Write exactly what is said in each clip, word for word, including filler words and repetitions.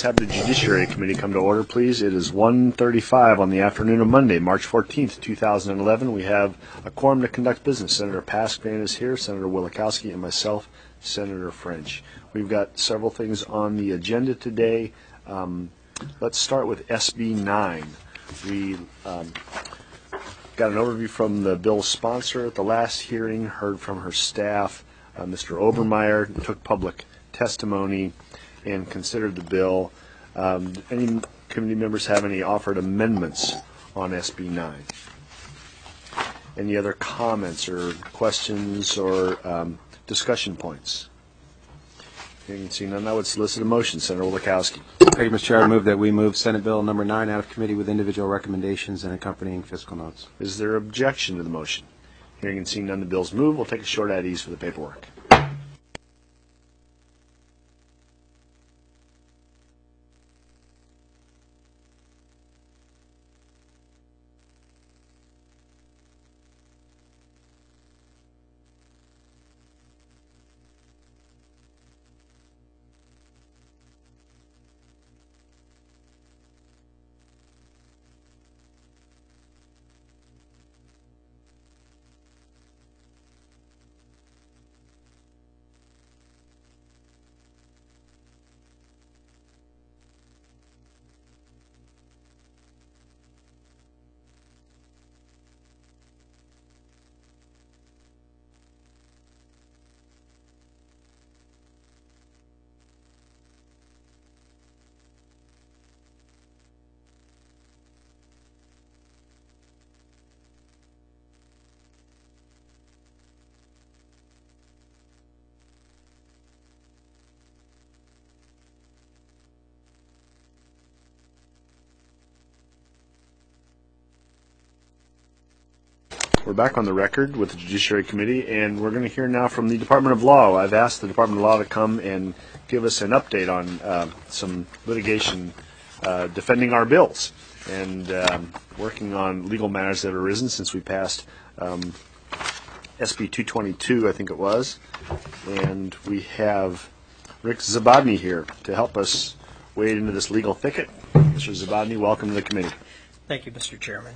have the Judiciary Committee come to order, please. It is one thirty-five on the afternoon of Monday, March fourteenth, two thousand eleven. We have a quorum to conduct business. Senator Paskvan is here, Senator Wielechowski, and myself, Senator French. We've got several things on the agenda today. Um, let's start with S B nine. We um, got an overview from the bill's sponsor at the last hearing, heard from her staff. Uh, Mister Obermeyer took public testimony and considered the bill. Um, any committee members have any offered amendments on S B nine? Any other comments or questions or um, discussion points? You can see none. I would solicit a motion. Senator Wielechowski. Thank you, Mister Chair. I move that we move Senate Bill number nine out of committee with individual recommendations and accompanying fiscal notes. Is there objection to the motion? Hearing and seeing none, the bill's moved. We'll take a short at ease for the paperwork. We're back on the record with the Judiciary Committee, and we're going to hear now from the Department of Law. I've asked the Department of Law to come and give us an update on uh, some litigation uh, defending our bills and um, working on legal matters that have arisen since we passed um, S B two twenty-two, I think it was. And we have Rick Zabodny here to help us wade into this legal thicket. Mister Zabodny, welcome to the committee. Thank you, Mister Chairman.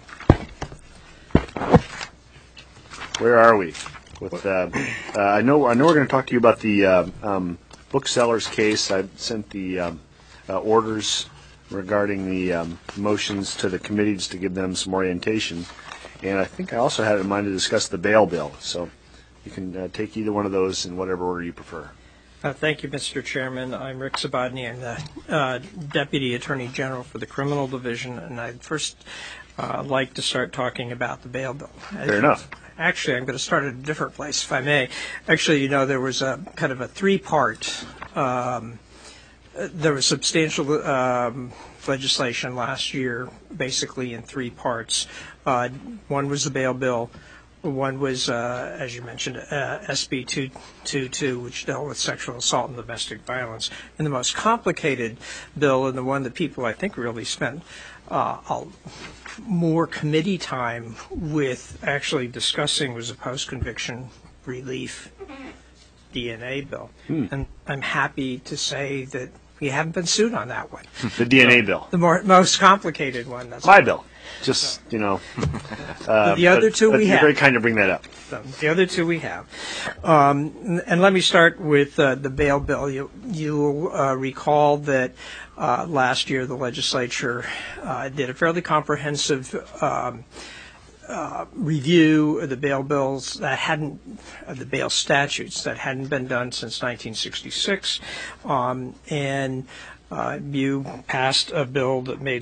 Where are we? With uh, uh, I know I know we're going to talk to you about the uh, um, booksellers case. I sent the um, uh, orders regarding the um, motions to the committee just to give them some orientation, and I think I also had it in mind to discuss the bail bill. So you can uh, take either one of those in whatever order you prefer. Uh, thank you, Mister Chairman. I'm Rick Zabodny. I'm the uh, Deputy Attorney General for the Criminal Division, and I'd first uh, like to start talking about the bail bill. Fair enough. Actually, I'm going to start at a different place, if I may. Actually, you know, there was a kind of a three-part, um, there was substantial um, legislation last year, basically in three parts. Uh, one was the bail bill. One was, uh, as you mentioned, uh, S B two twenty-two, which dealt with sexual assault and domestic violence. And the most complicated bill, and the one that people, I think, really spent uh, a, more committee time with actually discussing, was a post-conviction relief D N A bill. Hmm. And I'm happy to say that we haven't been sued on that one. The D N A so, bill. The more, most complicated one. That's My bill. Just, you know. Uh, the other but, two but we you're have. very kind to bring that up. So the other two we have. Um, and let me start with uh, the bail bill. You, you'll uh, recall that uh, last year the legislature uh, did a fairly comprehensive um, uh, review of the bail bills that hadn't, uh, the bail statutes that hadn't been done since nineteen sixty-six. Um, and uh, you passed a bill that made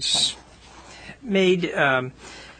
made um,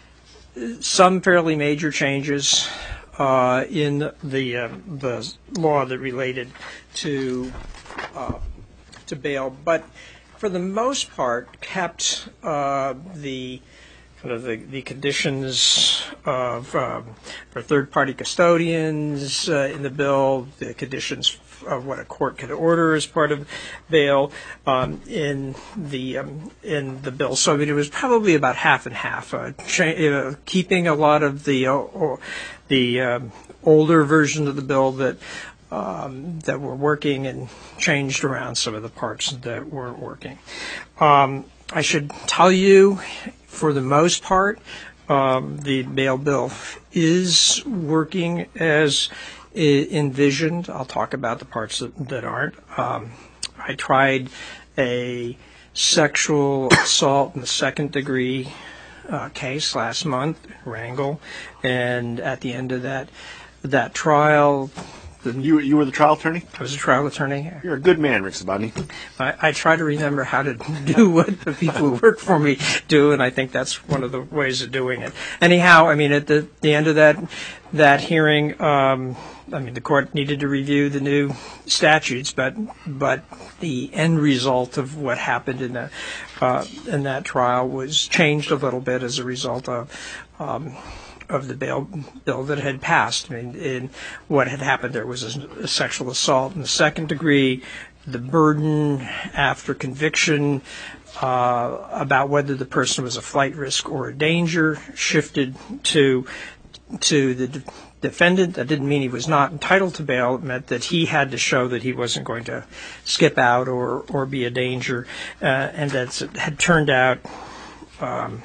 some fairly major changes uh, in the uh, the law that related to uh, to bail, but for the most part kept uh, the kind of the, the conditions of um, for third-party custodians uh, in the bill, the conditions of what a court could order as part of bail um, in the um, in the bill. So I mean, it was probably about half and half, uh, cha- uh, keeping a lot of the uh, or the um, older version of the bill that um, that were working and changed around some of the parts that weren't working. Um, I should tell you, for the most part, um, the bail bill is working as I- envisioned. I'll talk about the parts that, that aren't. Um, I tried a sexual assault in the second degree uh, case last month, Wrangell, and at the end of that that trial, the, You you were the trial attorney? I was a trial attorney. You're a good man, Rick Sabani. I, I try to remember how to do what the people who work for me do, and I think that's one of the ways of doing it. Anyhow, I mean, at the, the end of that that hearing, um, I mean, the court needed to review the new statutes, but but the end result of what happened in the uh, in that trial was changed a little bit as a result of. Um, of the bail bill that had passed. I mean, in what had happened there was a, a sexual assault in the second degree. The burden after conviction uh, about whether the person was a flight risk or a danger shifted to to the de- defendant. That didn't mean he was not entitled to bail. It meant that he had to show that he wasn't going to skip out or, or be a danger, uh, and that it had turned out um,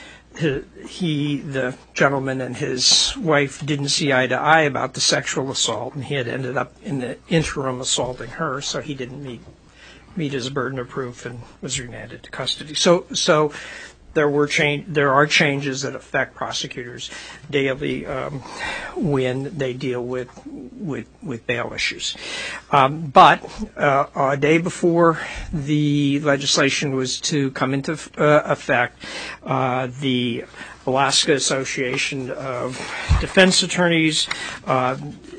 he, the gentleman, and his wife didn't see eye to eye about the sexual assault, and he had ended up in the interim assaulting her, so he didn't meet meet his burden of proof and was remanded to custody. So, so there were change. There are changes that affect prosecutors daily um, when they deal with with with bail issues. Um, but uh, a day before the legislation was to come into uh, effect, uh, the Alaska Association of Defense Attorneys uh,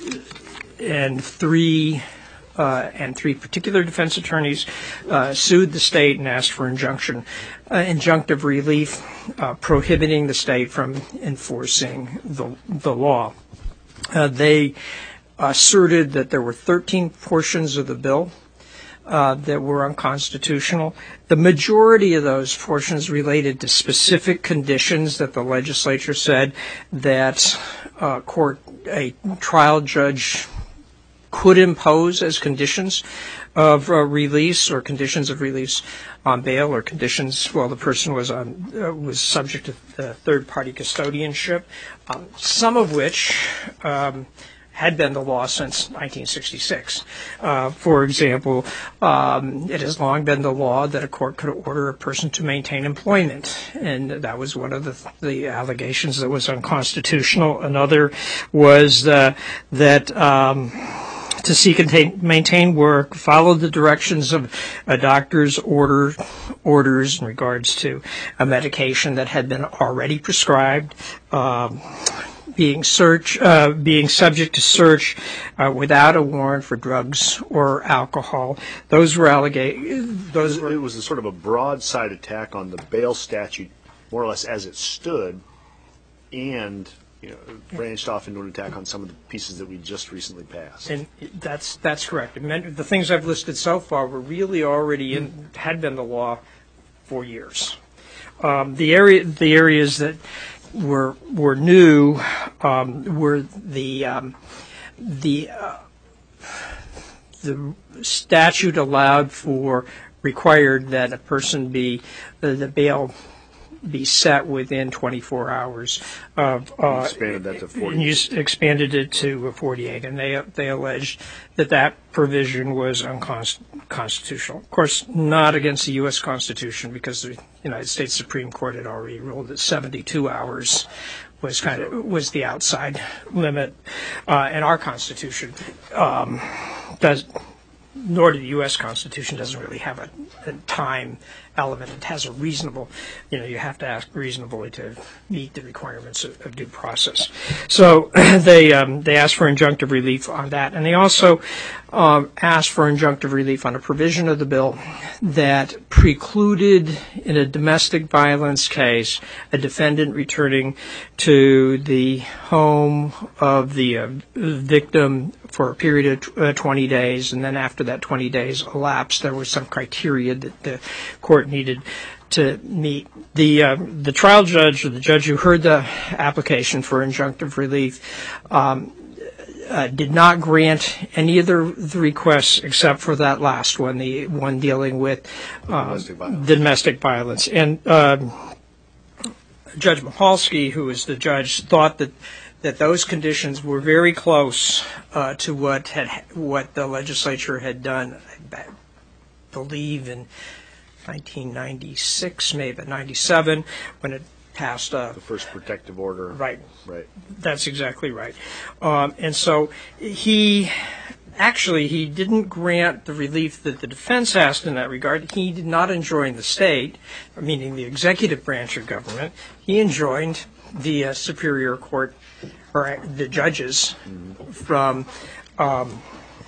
and three. Uh, and three particular defense attorneys uh, sued the state and asked for injunction, uh, injunctive relief, uh, prohibiting the state from enforcing the the law. Uh, they asserted that there were thirteen portions of the bill uh, that were unconstitutional. The majority of those portions related to specific conditions that the legislature said that uh, court a trial judge could impose as conditions of uh, release or conditions of release on bail or conditions while the person was on uh, was subject to uh, third-party custodianship, um, some of which um, had been the law since nineteen sixty-six. Uh, for example, um, it has long been the law that a court could order a person to maintain employment, and that was one of the, the allegations that was unconstitutional. Another was uh, that um, to seek and maintain work, follow the directions of a doctor's order, orders in regards to a medication that had been already prescribed, um, being search, uh, being subject to search uh, without a warrant for drugs or alcohol. Those were allegations. Those were. It was a sort of a broadside attack on the bail statute, more or less as it stood, and you know, branched off into an attack on some of the pieces that we just recently passed. And that's that's correct. It meant the things I've listed so far were really already in, had been the law for years. Um, the area, the areas that were were new um, were the um, the uh, the statute allowed for required that a person be uh, the bail be set within twenty-four hours of. Uh, expanded that to forty. And you expanded it to forty-eight, and they they alleged that that provision was unconstitutional. Of course, not against the U S Constitution, because the United States Supreme Court had already ruled that seventy-two hours was kind of was the outside limit, uh, and our Constitution um, does. Nor the U S Constitution doesn't really have a, a time element. It has a reasonable, you know, you have to ask reasonably to meet the requirements of, of due process. So they um, they asked for injunctive relief on that, and they also um, asked for injunctive relief on a provision of the bill that precluded, in a domestic violence case, a defendant returning to the home of the uh, victim for a period of uh, twenty days, and then after that twenty days elapsed, there was some criteria that the court needed to meet. The uh, the trial judge, or the judge who heard the application for injunctive relief, um, uh, did not grant any of the, the requests except for that last one, the one dealing with uh, Domestic violence. domestic violence. And um, Judge Michalski, who was the judge, thought that that those conditions were very close uh, to what had what the legislature had done, I believe, in nineteen ninety-six, maybe ninety-seven, when it passed a The first protective order. right. Right. That's exactly right. Um, and so he actually he didn't grant the relief that the defense asked in that regard. He did not enjoin the state, meaning the executive branch of government. He enjoined the uh, Superior Court or the judges mm-hmm. from um,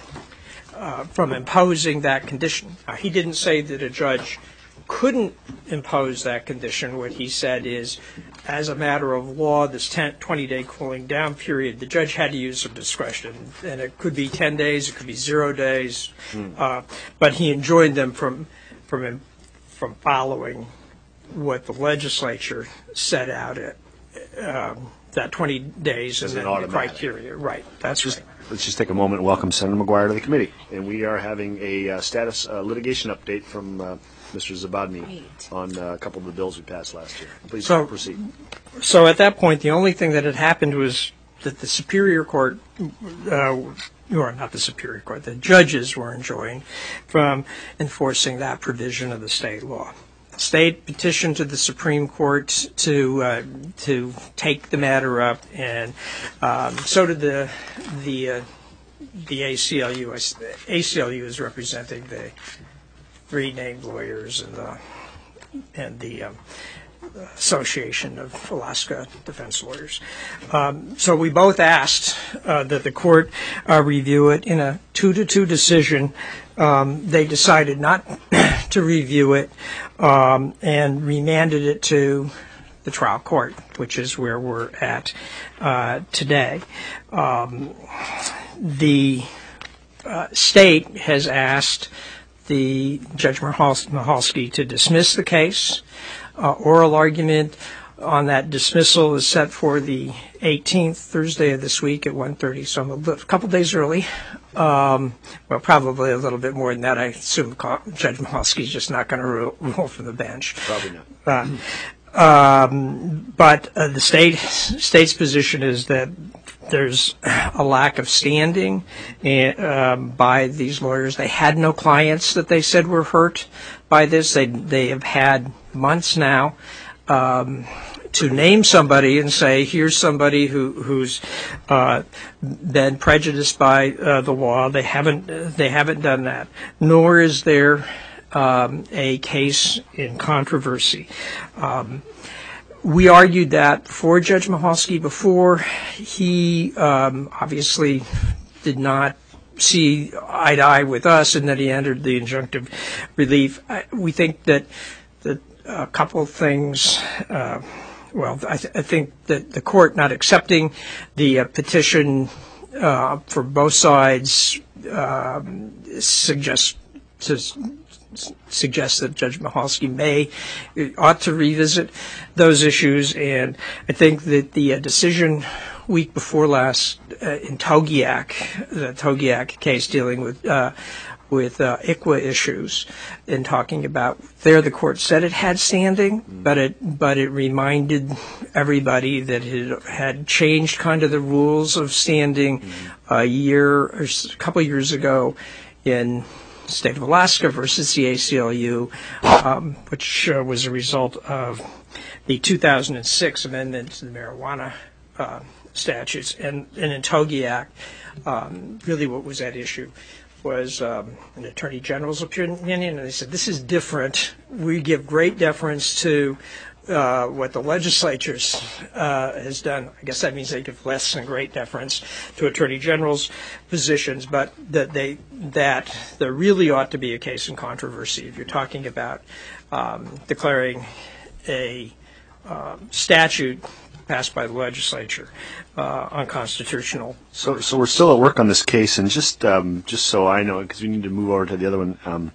uh, from imposing that condition. Now, he didn't say that a judge couldn't impose that condition. What he said is, as a matter of law, this twenty-day cooling down period, the judge had to use some discretion, and it could be ten days, it could be zero days, mm. uh, but he enjoined them from from from following what the legislature set out at um, that twenty days As and an then the criteria. Right, that's just, right. Let's just take a moment and welcome Senator McGuire to the committee. And we are having a uh, status uh, litigation update from uh, Mister Zabadny Great. on uh, a couple of the bills we passed last year. Please so, proceed. So at that point, the only thing that had happened was that the Superior Court, uh, or not the Superior Court, the judges were enjoined from enforcing that provision of the state law. The state petitioned to the Supreme Court to uh, to take the matter up, and um, so did the the uh, the A C L U. A C L U is representing the three named lawyers and the and the um, Association of Alaska Defense Lawyers. Um, so we both asked uh, that the court uh, review it in a two to two decision. Um, they decided not to review it um, and remanded it to the trial court, which is where we're at uh, today. Um, the uh, state has asked the Judge Michalski to dismiss the case. Uh, oral argument on that dismissal is set for the eighteenth, Thursday of this week at one thirty, so I'm a, little, a couple days early. Um, well, probably a little bit more than that. I assume Judge Michalski's just not going to rule, rule from the bench. Probably Uh, not. um, but uh, the state state's position is that there's a lack of standing in, um, by these lawyers. They had no clients that they said were hurt by this. They they have had months now um, to name somebody and say, here's somebody who who's uh, been prejudiced by uh, the law. They haven't they haven't done that. Nor is there um, a case in controversy. Um, We argued that before Judge Michalski, before he um, obviously did not see eye to eye with us and that he entered the injunctive relief. I, we think that, that a couple of things, uh, well, I, th- I think that the court not accepting the uh, petition uh, for both sides um, suggests to suggests that Judge Michalski may ought to revisit those issues, and I think that the uh, decision week before last uh, in Togiak, the Togiak case dealing with uh, with uh, I C W A issues, and talking about there, the court said it had standing, mm-hmm. but it but it reminded everybody that it had changed kind of the rules of standing mm-hmm. a year or a couple of years ago in State of Alaska versus the A C L U, um, which uh, was a result of the two thousand six amendment to the marijuana uh, statutes. And, and in Togiak, um, really what was at issue was um, an attorney general's opinion, and they said, this is different. We give great deference to uh, what the legislature uh, has done. I guess that means they give less than great deference to attorney general's positions, but that they that there really ought to be a case in controversy if you're talking about um, declaring a uh, statute passed by the legislature uh, unconstitutional. So, so we're still at work on this case, and just um, just so I know, because we need to move over to the other one. Um,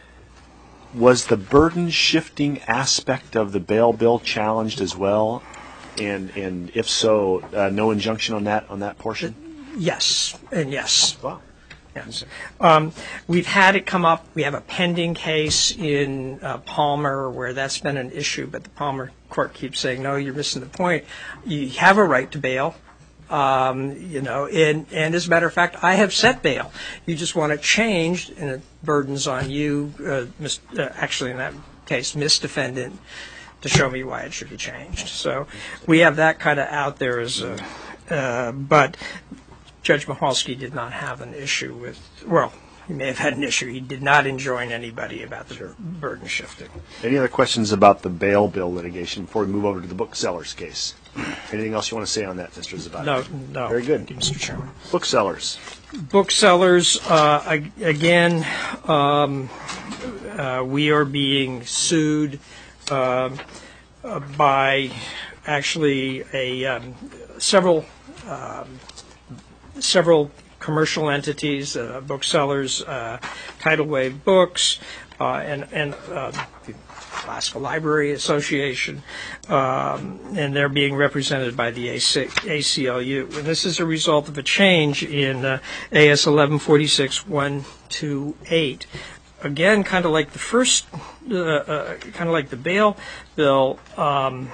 Was the burden shifting aspect of the bail bill challenged as well? And and if so, uh, no injunction on that on that portion? Yes, and yes. Wow. Yes. Um, we've had it come up. We have a pending case in uh, Palmer where that's been an issue, but the Palmer court keeps saying, no, you're missing the point. You have a right to bail. Um, you know, and, and as a matter of fact, I have set bail. You just want it changed, and it burdens on you, uh, mis- uh, actually in that case, misdefendant, to show me why it should be changed. So we have that kind of out there as a, uh, but Judge Michalski did not have an issue with, well, he may have had an issue. He did not enjoin anybody about the sure. burden shifting. Any other questions about the bail bill litigation before we move over to the booksellers case? Anything else you want to say on that, Mister Zabata? No, no. Very good. Thank you, Mister Chairman. Booksellers. Booksellers, uh, again, um, uh, we are being sued uh, uh, by actually a um, several um, several commercial entities, uh, booksellers, uh, Tidal Wave Books, uh, and, and uh, the Alaska Library Association, um, and they're being represented by the A C L U. And this is a result of a change in uh, A S eleven forty-six one twenty-eight. Again, kind of like the first, uh, uh, kind of like the bail bill, um,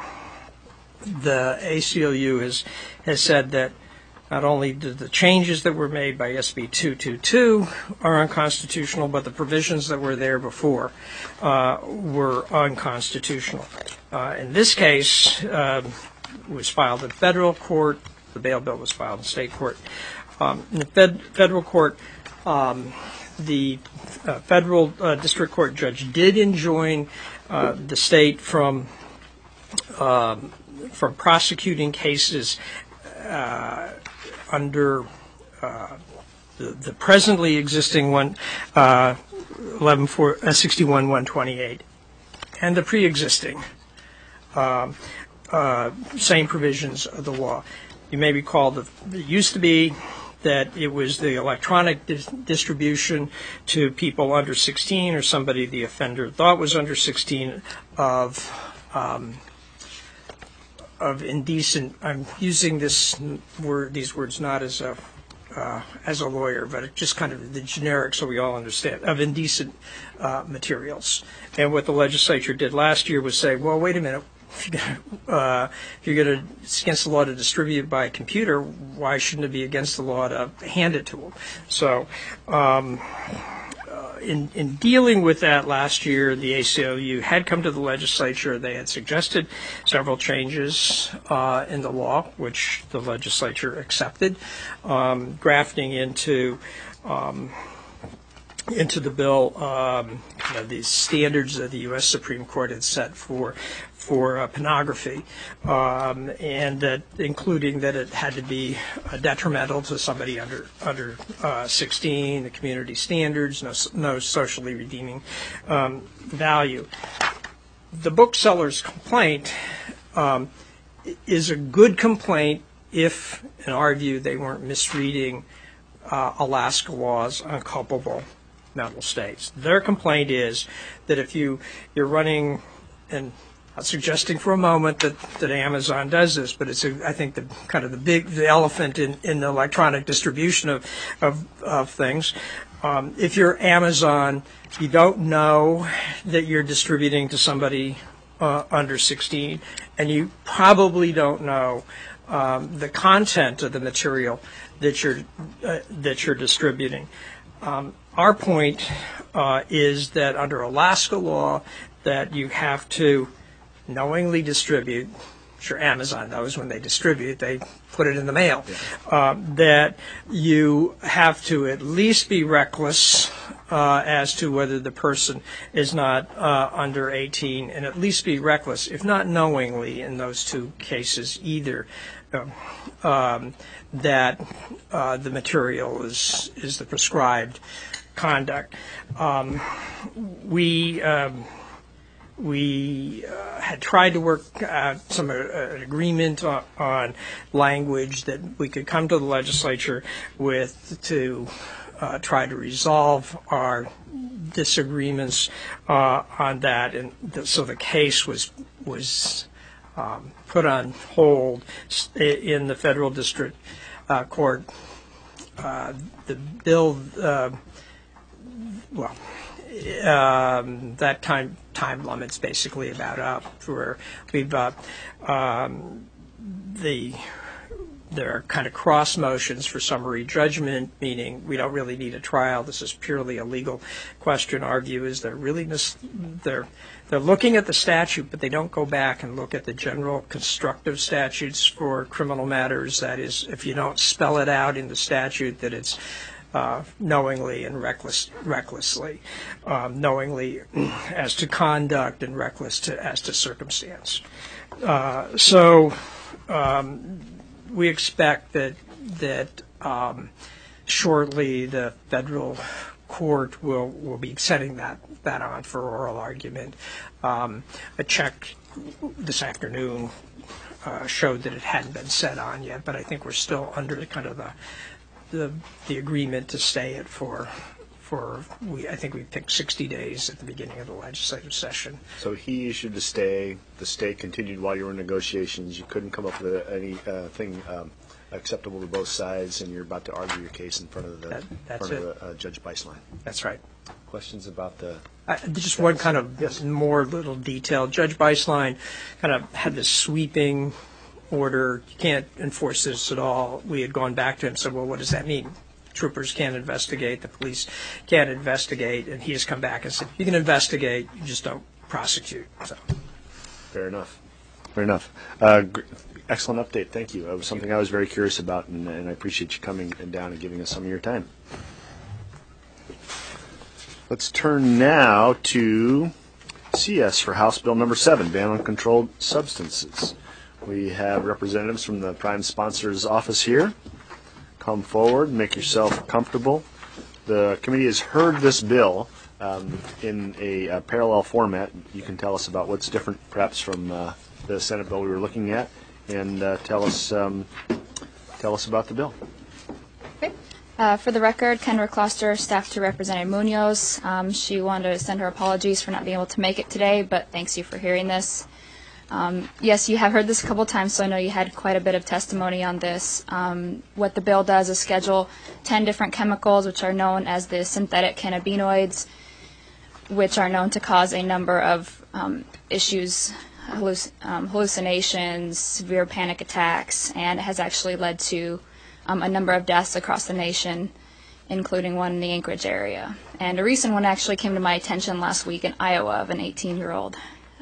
the A C L U has has said that not only did the changes that were made by S B two twenty-two are unconstitutional, but the provisions that were there before uh, were unconstitutional. Uh, in this case, uh, it was filed in federal court. The bail bill was filed in state court. Um, in the fed, federal court, um, the uh, federal uh, district court judge did enjoin uh, the state from um, from prosecuting cases uh, under uh, the, the presently existing one, uh, eleven sixty-one one twenty-eight, and the pre-existing uh, uh, same provisions of the law. You may recall that it used to be that it was the electronic dis- distribution to people under sixteen or somebody the offender thought was under sixteen of um, of indecent. I'm using this word, these words, not as a uh, as a lawyer, but it just kind of the generic, so we all understand, of indecent uh, materials. And what the legislature did last year was say, well, wait a minute. If you're gonna, uh, if you're going to, it's against the law to distribute by a computer, why shouldn't it be against the law to hand it to them? So, um, uh, in in dealing with that last year, the A C L U had come to the legislature. They had suggested several changes uh, in the law, which the legislature accepted, um, grafting into. Um, into the bill um, kind of these standards that the U S Supreme Court had set for for uh, pornography, um, and that including that it had to be uh, detrimental to somebody under under uh, sixteen, the community standards, no, no socially redeeming um, value. The bookseller's complaint um, is a good complaint if, in our view, they weren't misreading uh, Alaska laws on culpable mental states. Their complaint is that if you, you're running, and I'm not suggesting for a moment that, that Amazon does this, but it's, a, I think, the kind of the big, the elephant in, in the electronic distribution of, of, of things. Um, if you're Amazon, you don't know that you're distributing to somebody uh, under sixteen, and you probably don't know um, the content of the material that you're, uh, that you're distributing. Um, Our point uh, is that under Alaska law, that you have to knowingly distribute. Sure, Amazon knows when they distribute, they put it in the mail. Yeah. Uh, that you have to at least be reckless uh, as to whether the person is not uh, under eighteen, and at least be reckless, if not knowingly, in those two cases either. Uh, um, that uh, the material is is the prescribed conduct. Um, we um, we uh, had tried to work out some uh, an agreement on, on language that we could come to the legislature with to uh, try to resolve our disagreements uh, on that, and th- so the case was was um, put on hold in the federal district uh, court uh, the bill, uh, well, um, that time time limit's basically about up. Where we've uh, um, the there are kind of cross motions for summary judgment, meaning we don't really need a trial. This is purely a legal question. Our view is they're really mis- they're they're looking at the statute, but they don't go back and look at the general constructive statutes for criminal matters. That is, if you don't spell it out in the statute that it's uh, knowingly and reckless, recklessly, um, knowingly as to conduct and reckless to, as to circumstance. Uh, so. Um, We expect that that um, shortly the federal court will, will be setting that, that on for oral argument. Um, a check this afternoon uh, showed that it hadn't been set on yet, but I think we're still under the kind of the the, the agreement to stay it for for we I think we picked sixty days at the beginning of the legislative session. So he issued the stay. The stay continued while you were in negotiations. You couldn't come up with anything uh, um, acceptable to both sides, and you're about to argue your case in front of the That, that's front it. of the, uh, Judge Beislein. That's right. Questions about the? Uh, just one kind of Yes. more little detail. Judge Beislein kind of had this sweeping order. You can't enforce this at all. We had gone back to him and said, well, what does that mean? Troopers can't investigate, the police can't investigate, and he has come back and said, you can investigate, you just don't prosecute. So. Fair enough. Fair enough. Uh, gr- excellent update. Thank you. It was something I was very curious about, and, and I appreciate you coming down and giving us some of your time. Let's turn now to C S for House Bill Number seven, Ban on Controlled Substances. We have representatives from the prime sponsor's office here. Come forward, make yourself comfortable. The committee has heard this bill um, in a, a parallel format. You can tell us about what's different, perhaps, from uh, the Senate bill we were looking at, and uh, tell us um, tell us about the bill. Okay. Uh, for the record, Kendra Kloster, staff to Representative Munoz. Um, she wanted to send her apologies for not being able to make it today, but thanks you for hearing this. Um, yes, you have heard this a couple times, so I know you had quite a bit of testimony on this. Um, what the bill does is schedule ten different chemicals, which are known as the synthetic cannabinoids, which are known to cause a number of um, issues, halluc- um, hallucinations, severe panic attacks, and it has actually led to um, a number of deaths across the nation, including one in the Anchorage area. And a recent one actually came to my attention last week in Iowa of an eighteen-year-old.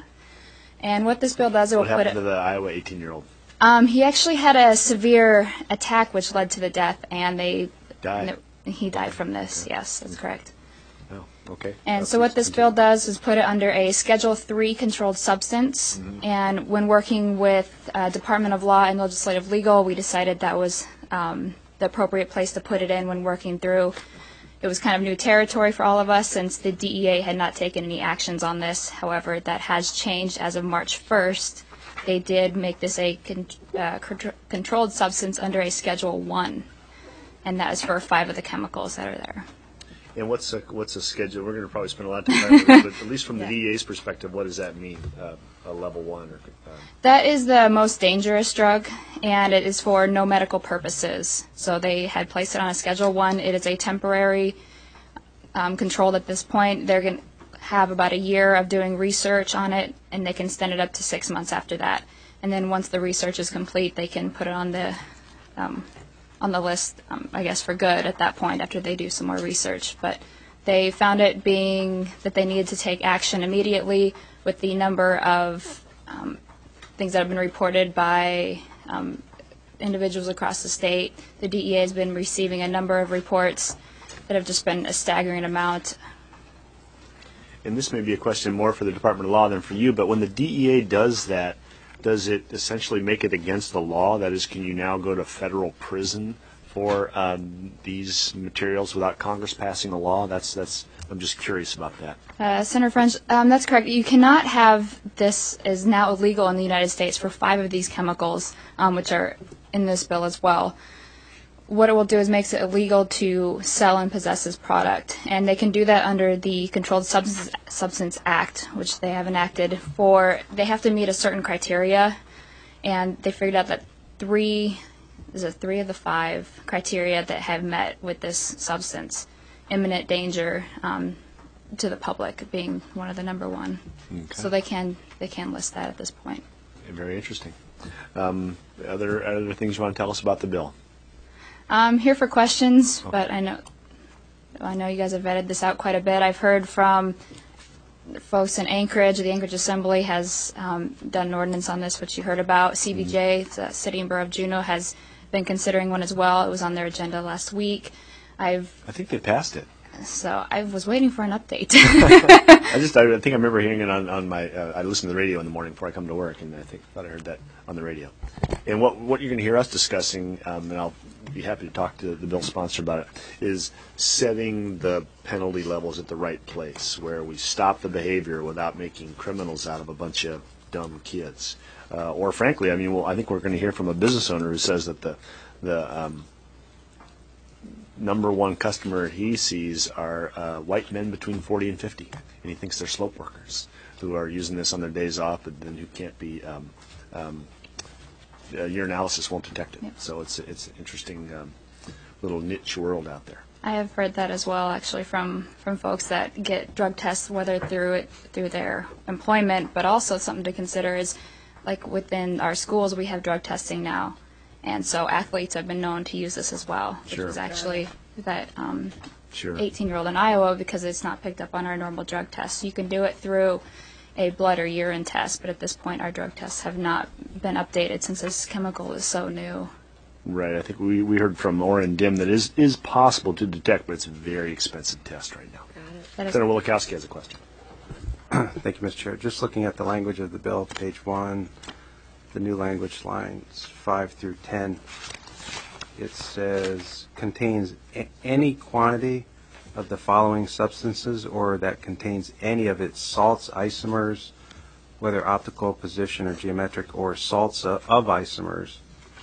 And what this bill does, it will What put happened it. to the Iowa eighteen-year-old? Um, he actually had a severe attack which led to the death, and they. Died. No, he died from this. Yes, that's correct. Oh, okay. And Uh, so what please this continue. bill does is put it under a Schedule three controlled substance. Mm-hmm. And when working with uh, Department of Law and Legislative Legal, we decided that was um, the appropriate place to put it in when working through. It was kind of new territory for all of us since the D E A had not taken any actions on this. However, that has changed as of March first. They did make this a con- uh, contr- controlled substance under a Schedule one, and that is for five of the chemicals that are there. And what's a, what's a schedule? We're going to probably spend a lot of time on this, but at least from the Yeah. D E A's perspective, what does that mean, uh, a level one? Or, uh, That is the most dangerous drug, and it is for no medical purposes. So they had placed it on a Schedule one. It is a temporary um, control at this point. They're going to have about a year of doing research on it, and they can extend it up to six months after that. And then once the research is complete, they can put it on the um, on the list, um, I guess, for good at that point after they do some more research. But they found it being that they needed to take action immediately with the number of um, things that have been reported by um, individuals across the state. The D E A has been receiving a number of reports that have just been a staggering amount. and this may be a question more for the Department of Law than for you, but when the D E A does that, does it essentially make it against the law? That is, can you now go to federal prison for um, these materials without Congress passing a law? That's that's. I'm just curious about that. Uh, Senator French, um, that's correct. You cannot have this is now illegal in the United States for five of these chemicals, um, which are in this bill as well. What it will do is makes it illegal to sell and possess this product, and they can do that under the Controlled Substances Substance Act, which they have enacted. For they have to meet a certain criteria, and they figured out that three These are three of the five criteria that have met with this substance. Imminent danger um, to the public being one of the number one. Okay. So they can they can list that at this point. Very interesting. Um, other other things you want to tell us about the bill? I'm here for questions, but I know I know you guys have vetted this out quite a bit. I've heard from folks in Anchorage. The Anchorage Assembly has um, done an ordinance on this, which you heard about. C B J, the City and Borough of Juneau, has been considering one as well. It was on their agenda last week. I've I think they passed it. so I was waiting for an update. I just, I think I remember hearing it on, on my, uh, I listened to the radio in the morning before I come to work, and I think, thought I heard that on the radio. And what, what you're going to hear us discussing, um, and I'll be happy to talk to the bill sponsor about it, is setting the penalty levels at the right place, where we stop the behavior without making criminals out of a bunch of dumb kids. Uh, or frankly, I mean, well, I think we're going to hear from a business owner who says that the, the, um, number one customer he sees are uh, white men between forty and fifty, and he thinks they're slope workers who are using this on their days off, and then who can't be, um, um, uh, your analysis won't detect it. Yep. So it's it's an interesting um, little niche world out there. I have heard that as well, actually, from, from folks that get drug tests, whether through it through their employment, but also something to consider is, like within our schools, we have drug testing now. And so athletes have been known to use this as well, which Sure. is actually that um, Sure. eighteen-year-old in Iowa, because it's not picked up on our normal drug tests. You can do it through a blood or urine test, but at this point our drug tests have not been updated since this chemical is so new. Right. I think we, we heard from Orrin Dim that is is possible to detect, but it's a very expensive test right now. That is Senator Wilikowski has a question. Thank you, Mister Chair. Just looking at the language of the bill, page one, the new language lines five through ten, it says contains a- any quantity of the following substances, or that contains any of its salts, isomers, whether optical, position, or geometric, or salts of, of isomers.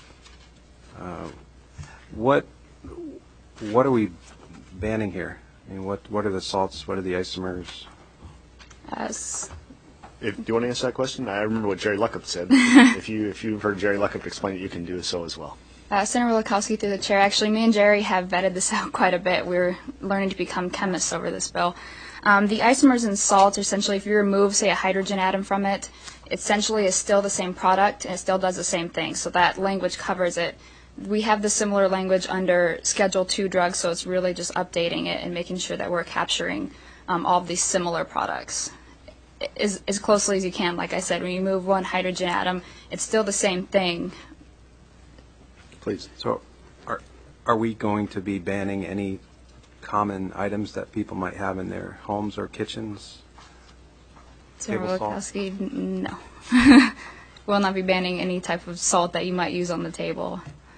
Uh, what what are we banning here? I mean, what what are the salts? What are the isomers? As If, do you want to answer that question? I remember what Jerry Luckup said. if you if you've heard Jerry Luckup explain it, you can do so as well. Uh, Senator Wilikowski, through the chair, actually, me and Jerry have vetted this out quite a bit. We're learning to become chemists over this bill. Um, the isomers in salts, essentially, if you remove, say, a hydrogen atom from it, essentially is still the same product, and it still does the same thing. So that language covers it. We have the similar language under Schedule two drugs, so it's really just updating it and making sure that we're capturing um, all of these similar products as, as closely as you can. Like I said, when you move one hydrogen atom, it's still the same thing. Please. So, are are we going to be banning any common items that people might have in their homes or kitchens? Senator Table salt? Wilikowski, n- no. We'll not be banning any type of salt that you might use on the table.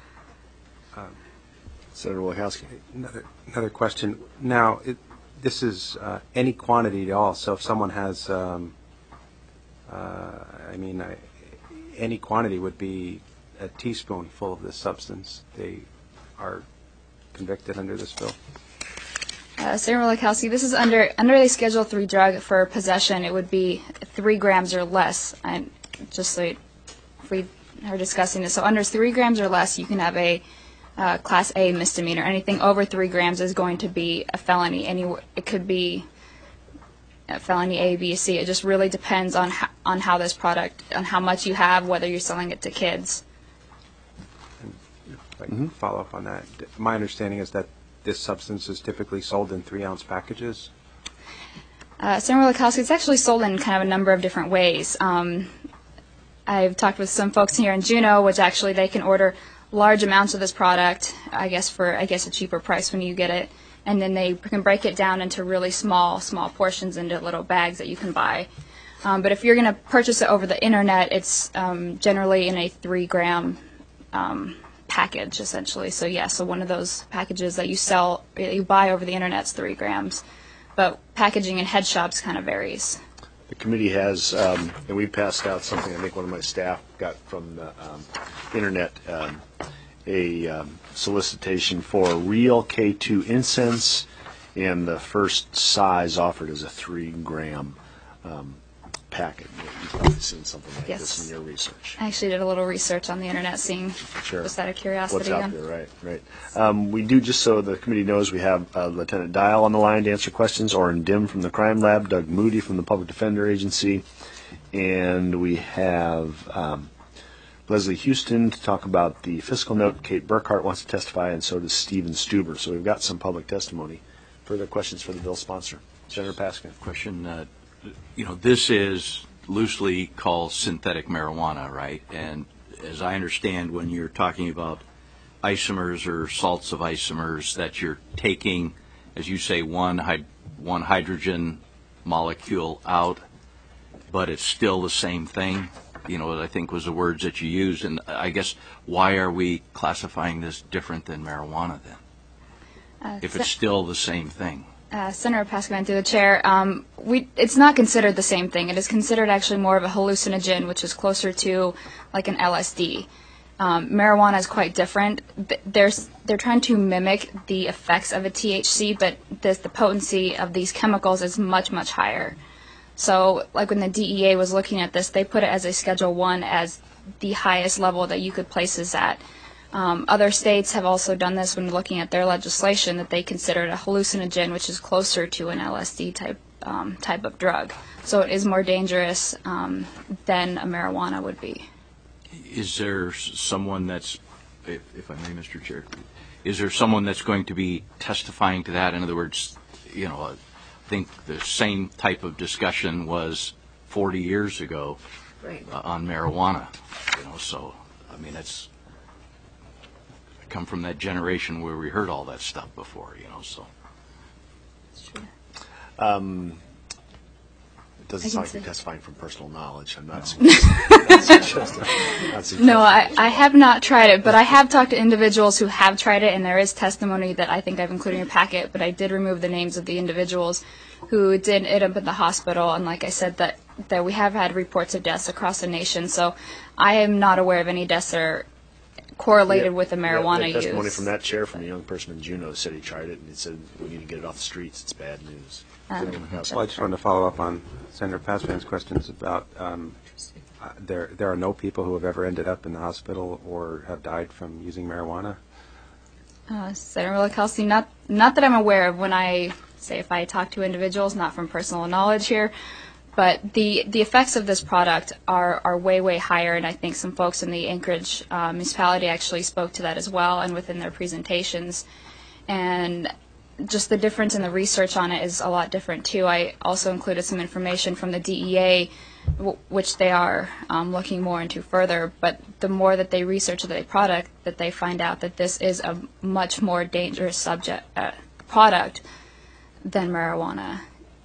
Senator Wilikowski. Another another question. Now, it, this is uh, any quantity at all. So, if someone has, um, uh, I mean, I, any quantity would be a teaspoonful of this substance. They are convicted under this bill. Uh, Senator Wilikowski, this is under under a Schedule three drug for possession. It would be three grams or less. And just so you- if we are discussing this, so under three grams or less, you can have a uh, Class A misdemeanor. Anything over three grams is going to be a felony. Any it could be a felony A, B, C. It just really depends on how, on how this product, on how much you have, whether you're selling it to kids. If I can follow up on that. D- My understanding is that this substance is typically sold in three-ounce packages. Uh, Senator Wilikowski, it's actually sold in kind of a number of different ways. Um, I've talked with some folks here in Juneau, which actually they can order large amounts of this product, I guess for I guess a cheaper price when you get it, and then they can break it down into really small, small portions into little bags that you can buy. Um, but if you're going to purchase it over the internet, it's um, generally in a three-gram um, package, essentially. So yeah, so one of those packages that you sell, you buy over the internet is three grams. But packaging in head shops kind of varies. The committee has, um, and we passed out something I think one of my staff got from the um, internet, um, a um, solicitation for real K two incense, and the first size offered is a three gram um, packet. You've probably seen something like Yes. this in your research. I actually did a little research on the internet, seeing Sure. just out of curiosity. What's out again. there, right, right. Um, we do, just so the committee knows, we have uh, Lieutenant Dial on the line to answer questions, Oren Dim from the Crime Lab, Doug Moody from the Public Defender Agency, and we have um, Leslie Houston to talk about the fiscal note. Kate Burkhart wants to testify, and so does Stephen Stuber. So we've got some public testimony. Further questions for the bill sponsor? Senator Paskin. Question, uh, you know, this is loosely called synthetic marijuana, right? And as I understand, when you're talking about isomers or salts of isomers, that you're taking, as you say, one hy- one hydrogen molecule out, but it's still the same thing. You know, I think was the words that you used. And I guess, why are we classifying this different than marijuana then, Uh, if so- it's still the same thing? Uh, Senator Pascaman, through the chair, um, we, it's not considered the same thing. It is considered actually more of a hallucinogen, which is closer to like an L S D. Um, marijuana is quite different. Th- There's, they're trying to mimic the effects of a T H C, but this, the potency of these chemicals is much, much higher. So, like when the D E A was looking at this, they put it as a Schedule One as the highest level that you could place this at. Um, other states have also done this when looking at their legislation, that they consider it a hallucinogen, which is closer to an L S D type um, type of drug. So it is more dangerous um, than a marijuana would be. Is there s- someone that's, if, if I may, Mister Chair, is there someone that's going to be testifying to that? In other words, you know, I think the same type of discussion was forty years ago Right. uh, on marijuana. You know, so I mean, it's I come from that generation where we heard all that stuff before. You know, so. Um, it doesn't I sound can like you're say- testifying from personal knowledge. I'm not suggesting. not suggesting, not suggesting. No, I, I have not tried it, but I have talked to individuals who have tried it, and there is testimony that I think I've included in your packet, but I did remove the names of the individuals who did end up in the hospital, and like I said, that, that we have had reports of deaths across the nation, so I am not aware of any deaths that are correlated with the Yeah, marijuana we had testimony use. from that chair from a young person in Juneau who said he tried it, and he said, we need to get it off the streets. It's bad news. Um, Senator McCaskill. Well, I just wanted to follow up on Senator Pasman's questions about um, uh, there there are no people who have ever ended up in the hospital or have died from using marijuana. Uh, Senator Wilkowski, not not that I'm aware of. When I say if I talk to individuals, not from personal knowledge here, but the the effects of this product are are way way higher, and I think some folks in the Anchorage uh, municipality actually spoke to that as well, and within their presentations, and just the difference in the research on it is a lot different too. I also included some information from the D E A, w- which they are um, looking more into further. But the more that they research the product, that they find out that this is a much more dangerous subject uh, product than marijuana.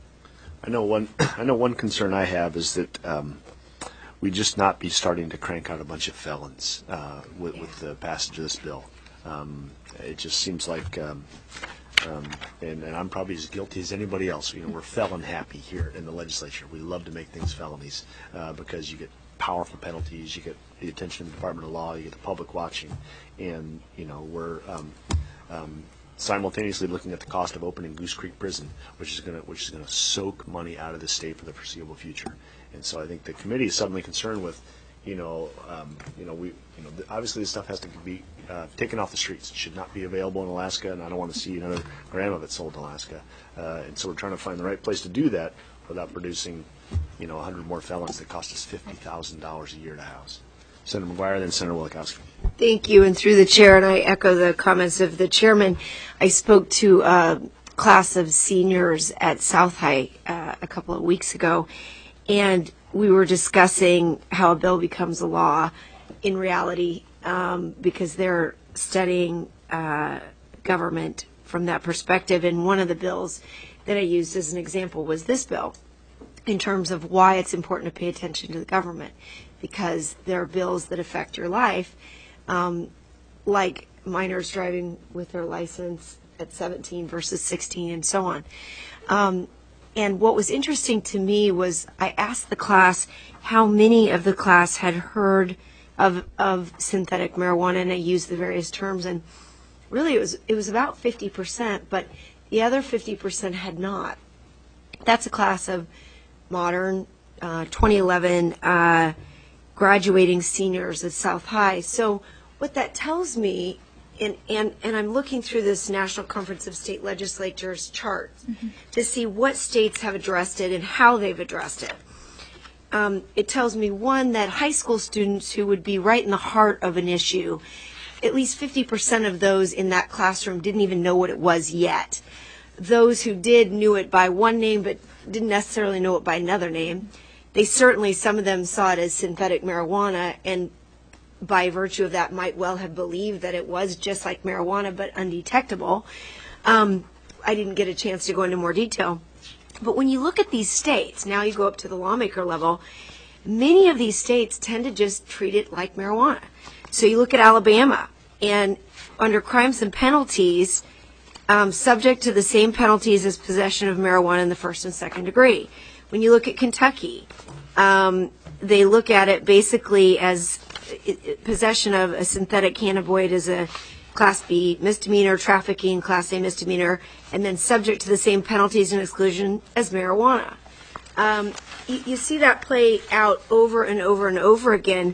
I know one. I know one concern I have is that um, we just not be starting to crank out a bunch of felons uh, with, with the passage of this bill. Um, it just seems like, um, um, and, and I'm probably as guilty as anybody else. You know, we're felon happy here in the legislature. We love to make things felonies uh, because you get powerful penalties, you get the attention of the Department of Law, you get the public watching, and you know we're. Um, um, simultaneously looking at the cost of opening Goose Creek Prison, which is going to which is going to soak money out of the state for the foreseeable future. And so I think the committee is suddenly concerned with, you know, um, you know, we, you know, th- obviously this stuff has to be uh, taken off the streets. It should not be available in Alaska, and I don't want to see another gram of it sold in Alaska. Uh, and so we're trying to find the right place to do that without producing, you know, a hundred more felons that cost us fifty thousand dollars a year to house. Senator McGuire, then Senator Wilkowski. Thank you. And through the chair, and I echo the comments of the chairman, I spoke to a class of seniors at South High uh, a couple of weeks ago, and we were discussing how a bill becomes a law in reality um, because they're studying uh, government from that perspective. And one of the bills that I used as an example was this bill in terms of why it's important to pay attention to the government, because there are bills that affect your life, um, like minors driving with their license at seventeen versus sixteen and so on. Um, and what was interesting to me was I asked the class how many of the class had heard of, of synthetic marijuana, and I used the various terms, and really it was, it was about fifty percent, but the other fifty percent had not. That's a class of modern uh, twenty eleven uh, graduating seniors at South High. So what that tells me, and, and, and I'm looking through this National Conference of State Legislatures chart mm-hmm. to see what states have addressed it and how they've addressed it. Um, it tells me, one, that high school students who would be right in the heart of an issue, at least fifty percent of those in that classroom didn't even know what it was yet. Those who did knew it by one name but didn't necessarily know it by another name. They certainly, some of them saw it as synthetic marijuana, and by virtue of that might well have believed that it was just like marijuana but undetectable. Um, I didn't get a chance to go into more detail. But when you look at these states, now you go up to the lawmaker level, many of these states tend to just treat it like marijuana. So you look at Alabama, and under crimes and penalties, um, subject to the same penalties as possession of marijuana in the first and second degree. When you look at Kentucky, um, they look at it basically as it, it, possession of a synthetic cannabinoid as a Class B misdemeanor, trafficking, Class A misdemeanor, and then subject to the same penalties and exclusion as marijuana. Um, you, you see that play out over and over and over again.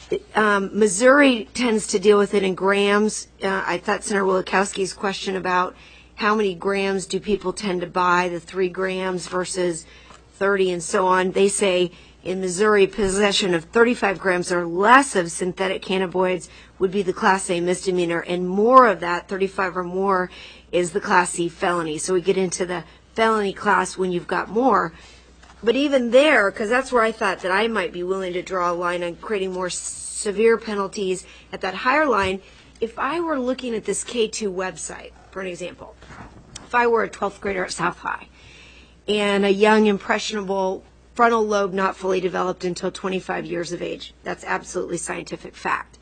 Um, Missouri tends to deal with it in grams. Uh, I thought Senator Wielechowski's question about how many grams do people tend to buy, the three grams versus thirty and so on. They say in Missouri, possession of thirty-five grams or less of synthetic cannabinoids would be the Class A misdemeanor, and more of that, thirty-five or more, is the Class C felony. So we get into the felony class when you've got more. But even there, because that's where I thought that I might be willing to draw a line on creating more severe penalties at that higher line, if I were looking at this K two website, for an example, if I were a twelfth grader at South High and a young, impressionable, frontal lobe not fully developed until twenty-five years of age, that's absolutely scientific fact.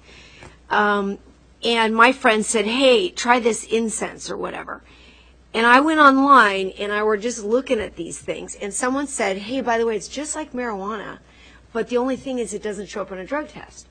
Um, and my friend said, hey, try this incense or whatever. And I went online and I were just looking at these things, and someone said, hey, by the way, it's just like marijuana, but the only thing is it doesn't show up on a drug test.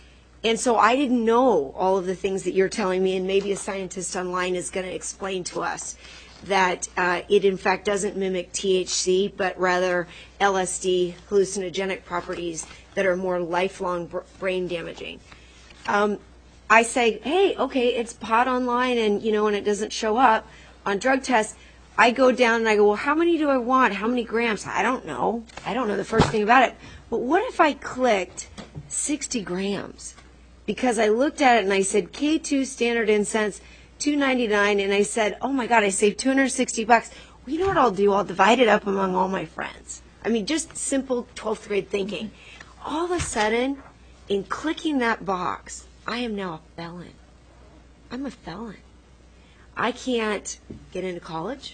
And so I didn't know all of the things that you're telling me, and maybe a scientist online is going to explain to us that uh, it in fact doesn't mimic T H C, but rather L S D, hallucinogenic properties that are more lifelong br- brain damaging. Um, I say, hey, okay, it's pot online, and you know, and it doesn't show up on drug tests. I go down and I go, well, how many do I want? How many grams? I don't know. I don't know the first thing about it. But what if I clicked sixty grams? Because I looked at it and I said, K two standard incense, two ninety-nine, and I said, oh my God, I saved two hundred sixty bucks. Well, you know what I'll do? I'll divide it up among all my friends. I mean, just simple twelfth grade thinking. All of a sudden, in clicking that box, I am now a felon. I'm a felon. I can't get into college.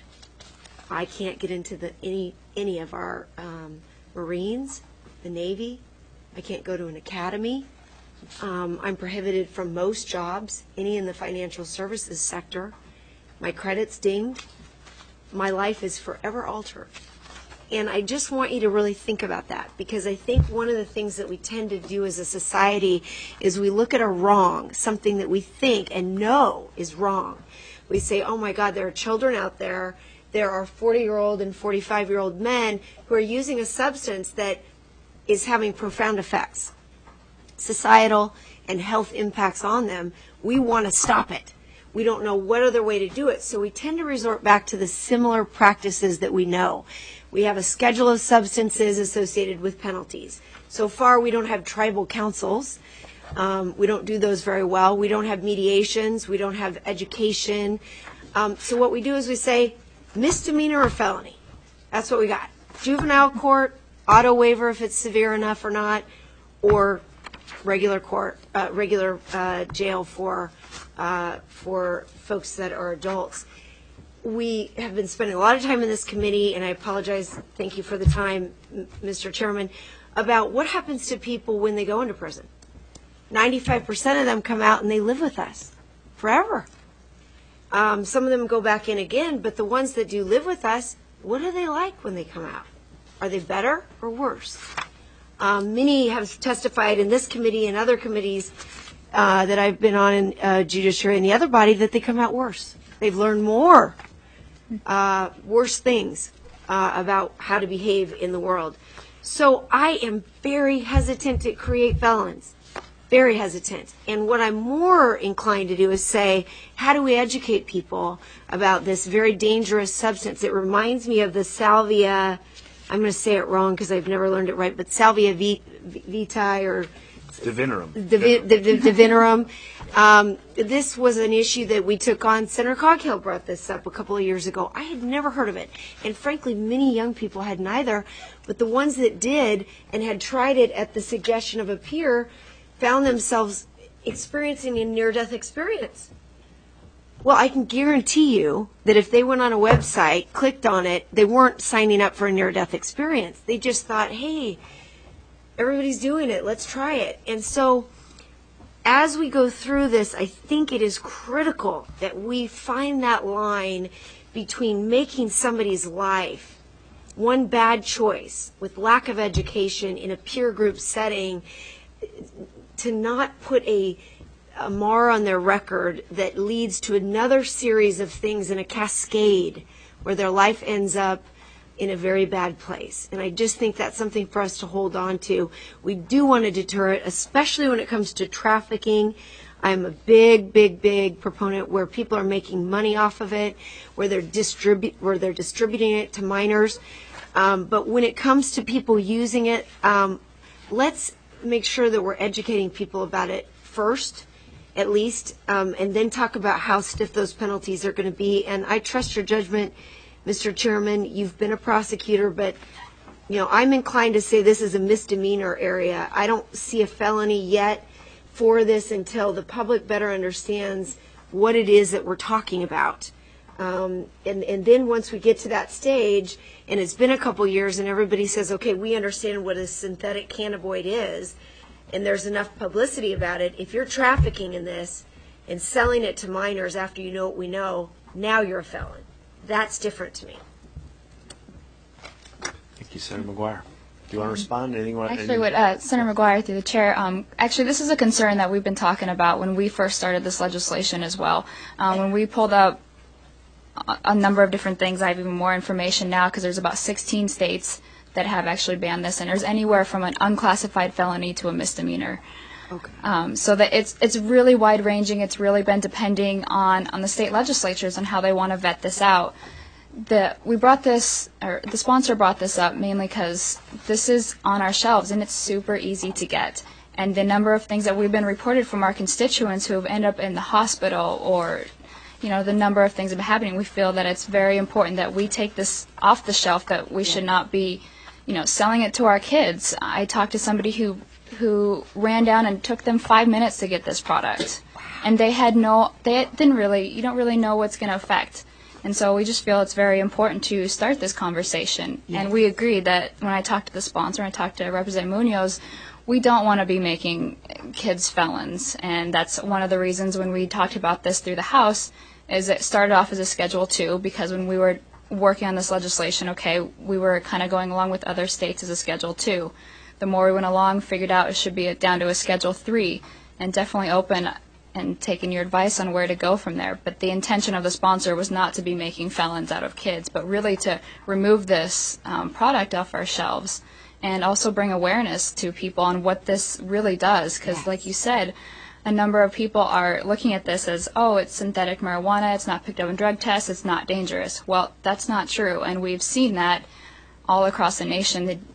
I can't get into the any any of our um, Marines, the Navy. I can't go to an academy. Um, I'm prohibited from most jobs, any in the financial services sector. My credit's dinged. My life is forever altered. And I just want you to really think about that, because I think one of the things that we tend to do as a society is we look at a wrong, something that we think and know is wrong. We say, oh my God, there are children out there, there are forty-year-old and forty-five-year-old men who are using a substance that is having profound effects, societal and health impacts on them. We want to stop it. We don't know what other way to do it, so we tend to resort back to the similar practices that we know. We have a schedule of substances associated with penalties. So far, we don't have tribal councils. Um, we don't do those very well. We don't have mediations. We don't have education. Um, so what we do is we say misdemeanor or felony. That's what we got. Juvenile court, auto waiver if it's severe enough or not, or regular court, uh, regular uh, jail for uh, for folks that are adults. We have been spending a lot of time in this committee, and I apologize, thank you for the time, Mister Chairman, about what happens to people when they go into prison. ninety-five percent of them come out and they live with us forever. Um, some of them go back in again, but the ones that do live with us, what are they like when they come out? Are they better or worse? Um, many have testified in this committee and other committees uh, that I've been on in uh, judiciary and the other body that they come out worse. They've learned more, uh, worse things uh, about how to behave in the world. So I am very hesitant to create felons. Very hesitant. And what I'm more inclined to do is say, how do we educate people about this very dangerous substance? It reminds me of the salvia, I'm going to say it wrong because I've never learned it right, but salvia vi- vitae or Divinerum. Divi- Divi- Divinerum. Um, this was an issue that we took on. Senator Coghill brought this up a couple of years ago. I had never heard of it. And frankly, many young people had neither. But the ones that did and had tried it at the suggestion of a peer found themselves experiencing a near-death experience. Well, I can guarantee you that if they went on a website, clicked on it, they weren't signing up for a near-death experience. They just thought, hey, everybody's doing it, let's try it. And so as we go through this, I think it is critical that we find that line between making somebody's life one bad choice with lack of education in a peer group setting to not put a, a mar on their record that leads to another series of things in a cascade where their life ends up in a very bad place. And I just think that's something for us to hold on to. We do want to deter it, especially when it comes to trafficking. I'm a big, big, big proponent where people are making money off of it, where they're distribu- where they're distributing it to minors. Um, but when it comes to people using it, um, let's make sure that we're educating people about it first, at least, um, and then talk about how stiff those penalties are going to be. And I trust your judgment, Mister Chairman. You've been a prosecutor, but you know I'm inclined to say this is a misdemeanor area. I don't see a felony yet for this until the public better understands what it is that we're talking about. Um, and, and then once we get to that stage, and it's been a couple years, and everybody says, okay, we understand what a synthetic cannabinoid is, and there's enough publicity about it. If you're trafficking in this and selling it to minors after you know what we know, now you're a felon. That's different to me. Thank you, Senator McGuire. Do you want to respond? Anything you want? Actually, what uh, Senator McGuire, through the chair, um, actually this is a concern that we've been talking about when we first started this legislation as well. Um, when we pulled up a, a number of different things, I have even more information now because there's about sixteen states that have actually banned this, and there's anywhere from an unclassified felony to a misdemeanor. Okay. Um, so that it's it's really wide ranging. It's really been depending on, on the state legislatures and how they want to vet this out. The we brought this, or the sponsor brought this up mainly because this is on our shelves and it's super easy to get. And the number of things that we've been reported from our constituents who have ended up in the hospital, or you know, the number of things that have been happening, we feel that it's very important that we take this off the shelf. That we should not be, you know, selling it to our kids. I talked to somebody who who ran down and took them five minutes to get this product, and they had no, they didn't really, you don't really know what's going to affect. And so we just feel it's very important to start this conversation. Yes. And we agree that when I talked to the sponsor, I talked to Representative Munoz, we don't want to be making kids felons. And that's one of the reasons when we talked about this through the House, is it started off as a Schedule two, because when we were working on this legislation, okay, we were kind of going along with other states as a Schedule two. The more we went along, figured out it should be down to a Schedule three, and definitely open and taking your advice on where to go from there. But the intention of the sponsor was not to be making felons out of kids, but really to remove this um, product off our shelves and also bring awareness to people on what this really does. Because yes. Like you said, a number of people are looking at this as, oh, it's synthetic marijuana, it's not picked up in drug tests, it's not dangerous. Well, that's not true, and we've seen that all across the nation. The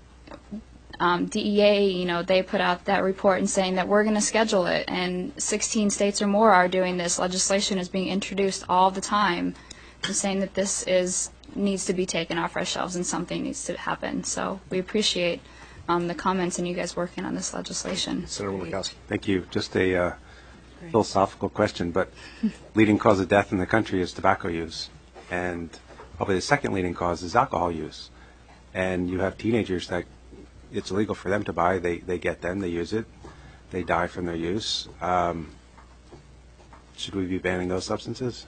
Um, D E A, you know, they put out that report and saying that we're going to schedule it, and sixteen states or more are doing this. Legislation is being introduced all the time, and saying that this is needs to be taken off our shelves and something needs to happen. So we appreciate um, the comments and you guys working on this legislation. Senator Wielechowski. Thank you. Just a uh, philosophical question, but leading cause of death in the country is tobacco use, and probably the second leading cause is alcohol use. And you have teenagers that it's illegal for them to buy. They they get them, they use it, they die from their use. Um, should we be banning those substances?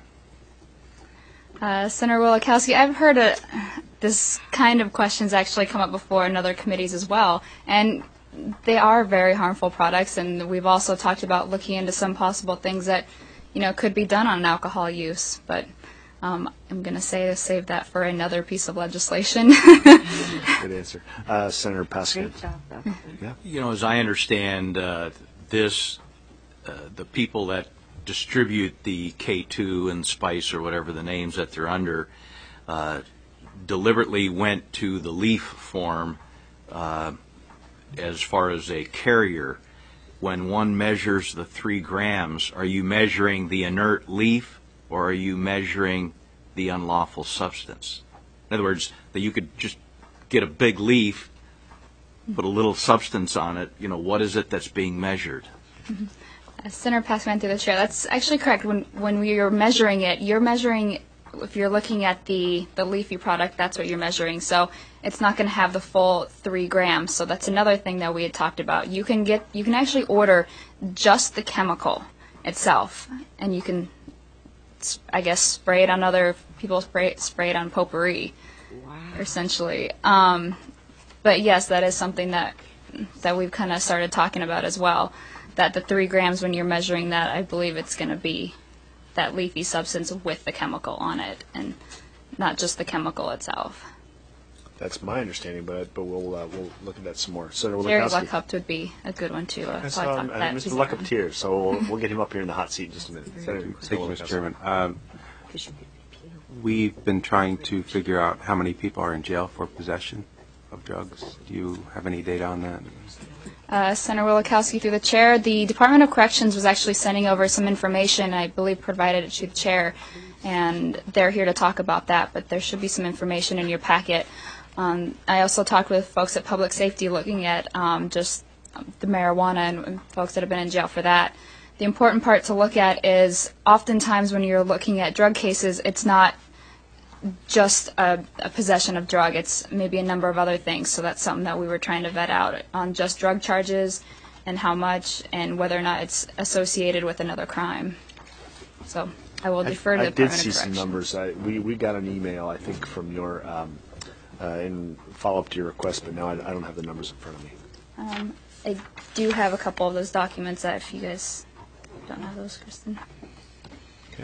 Uh, Senator Wielechowski, I've heard a, this kind of questions actually come up before in other committees as well, and they are very harmful products. And we've also talked about looking into some possible things that, you know, could be done on alcohol use. But Um, I'm going to say to save that for another piece of legislation. Good answer. Uh, Senator Pascal. You know, as I understand uh, this, uh, the people that distribute the K two and Spice or whatever the names that they're under uh, deliberately went to the leaf form uh, as far as a carrier. When one measures the three grams, are you measuring the inert leaf or are you measuring the unlawful substance? In other words, that you could just get a big leaf, put a little substance on it, you know, what is it that's being measured? Mm-hmm. Uh, Senator Passman through the chair. That's actually correct. When when you're measuring it, you're measuring, if you're looking at the, the leafy product, that's what you're measuring. So it's not going to have the full three grams. So that's another thing that we had talked about. You can get, you can actually order just the chemical itself, and you can, I guess, spray it on other people, spray spray it on potpourri, wow. essentially. Um, but yes, that is something that that we've kind of started talking about as well. That the three grams, when you're measuring that, I believe it's going to be that leafy substance with the chemical on it, and not just the chemical itself. That's my understanding, but but we'll uh, we'll look at that some more. Senator Jerry Willikowski. Luckup would be a good one too. Uh, I saw him, uh, Mister Luckup's here, so we'll, we'll get him up here in the hot seat in just a minute. Senator Thank you, Mister Chairman. Um, we've been trying to figure out how many people are in jail for possession of drugs. Do you have any data on that? Uh, Senator Willikowski through the chair. The Department of Corrections was actually sending over some information, I believe provided it to the chair, and they're here to talk about that, but there should be some information in your packet. Um, I also talked with folks at Public Safety looking at um, just the marijuana and, and folks that have been in jail for that. The important part to look at is oftentimes when you're looking at drug cases, it's not just a, a possession of drug. It's maybe a number of other things. So that's something that we were trying to vet out on just drug charges and how much and whether or not it's associated with another crime. So I will defer to I, the I Department did see of some Corrections. numbers. I, we, we got an email, I think, from your, um, uh, in follow-up to your request, but now I, I don't have the numbers in front of me. Um, I do have a couple of those documents that if you guys don't have those, Kristen. Okay.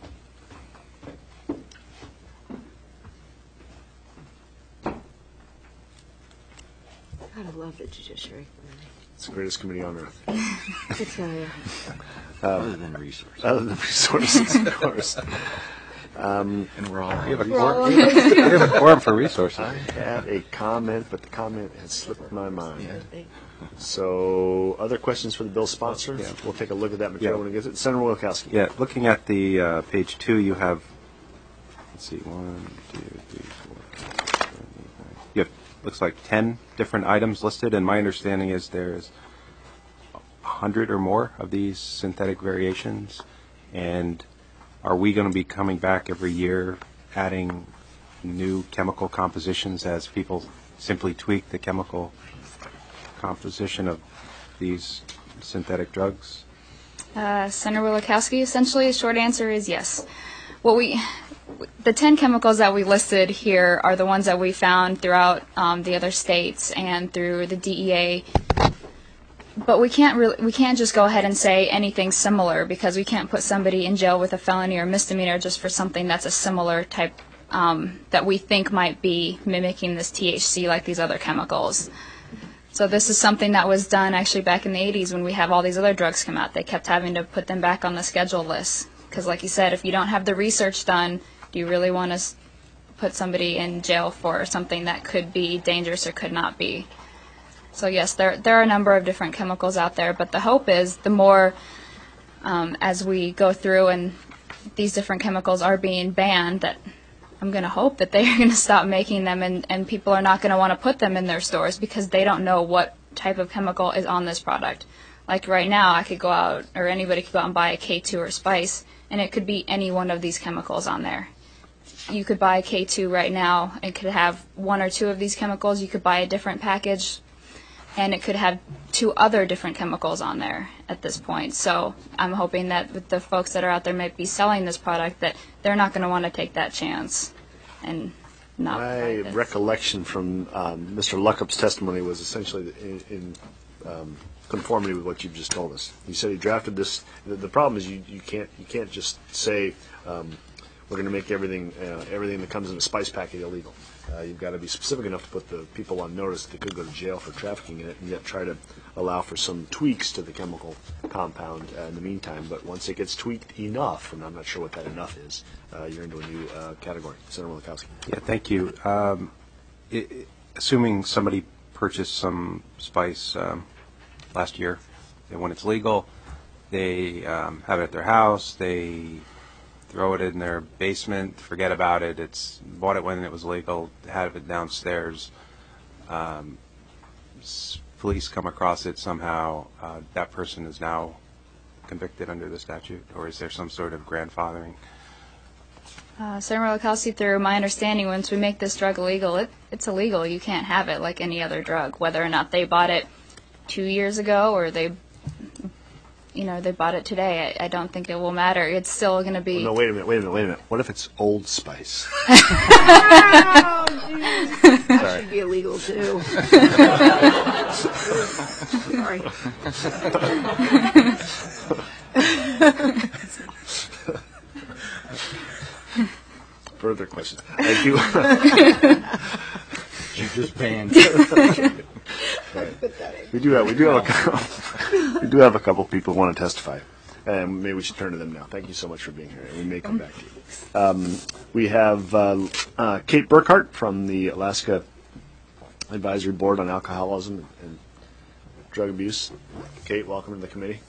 God, I love the Judiciary Committee. It's the greatest committee on earth. I tell you. Other than resources. Other than resources, of course. Um, and we're all We have a We're all- quorum, we have a quorum for resources. I have a comment, but the comment has slipped my mind. Yeah. So, other questions for the bill sponsor? Yeah. We'll take a look at that material Yeah. when it gets it. Senator Willikowski. Yeah, looking at the uh, page two, you have, let's see, one, two, three, four, five, six, seven, eight, nine. You have, looks like ten different items listed, and my understanding is there's a hundred or more of these synthetic variations. And are we going to be coming back every year adding new chemical compositions as people simply tweak the chemical composition of these synthetic drugs? Uh, Senator Willikowski, essentially, the short answer is yes. What we, the ten chemicals that we listed here are the ones that we found throughout um, the other states and through the D E A. But we can't really, we can't just go ahead and say anything similar because we can't put somebody in jail with a felony or misdemeanor just for something that's a similar type um, that we think might be mimicking this T H C like these other chemicals. So this is something that was done actually back in the eighties when we have all these other drugs come out. They kept having to put them back on the schedule list because, like you said, if you don't have the research done, do you really want to put somebody in jail for something that could be dangerous or could not be? So yes, there there are a number of different chemicals out there, but the hope is the more um, as we go through and these different chemicals are being banned, that I'm going to hope that they are going to stop making them and, and people are not going to want to put them in their stores because they don't know what type of chemical is on this product. Like right now, I could go out, or anybody could go out and buy a K two or Spice, and it could be any one of these chemicals on there. You could buy a K two right now, it could have one or two of these chemicals. You could buy a different package, and it could have two other different chemicals on there at this point. So I'm hoping that with the folks that are out there might be selling this product, that they're not going to want to take that chance and not My provide this. recollection from um, Mister Luckup's testimony was essentially in, in um, conformity with what you've just told us. He said he drafted this. The, the problem is you, you can't you can't just say um, we're going to make everything uh, everything that comes in a spice packet illegal. Uh, you've got to be specific enough to put the people on notice that they could go to jail for trafficking in it, and yet try to allow for some tweaks to the chemical compound uh, in the meantime. But once it gets tweaked enough, and I'm not sure what that enough is, uh, you're into a new uh, category. Senator Wielechowski. Yeah, thank you. Um, it, it- assuming somebody purchased some spice um, last year, and when it's legal, they um, have it at their house, they throw it in their basement, forget about it. It's bought it when it was legal, had it downstairs. Um, s- police come across it somehow. Uh, that person is now convicted under the statute, or is there some sort of grandfathering? Uh, Senator Wielechowski, through my understanding, once we make this drug illegal, it, it's illegal. You can't have it like any other drug, whether or not they bought it two years ago or they, you know, they bought it today. I, I don't think it will matter. It's still going to be. No, wait a minute, wait a minute, wait a minute. What if it's Old Spice? That should be illegal too. Sorry. Further questions? I do. You just banned. We do have we do have a couple, we do have a couple people who want to testify, and maybe we should turn to them now. Thank you so much for being here, and we may come back to you. Um, we have uh, uh, Kate Burkhart from the Alaska Advisory Board on Alcoholism and Drug Abuse. Kate, welcome to the committee.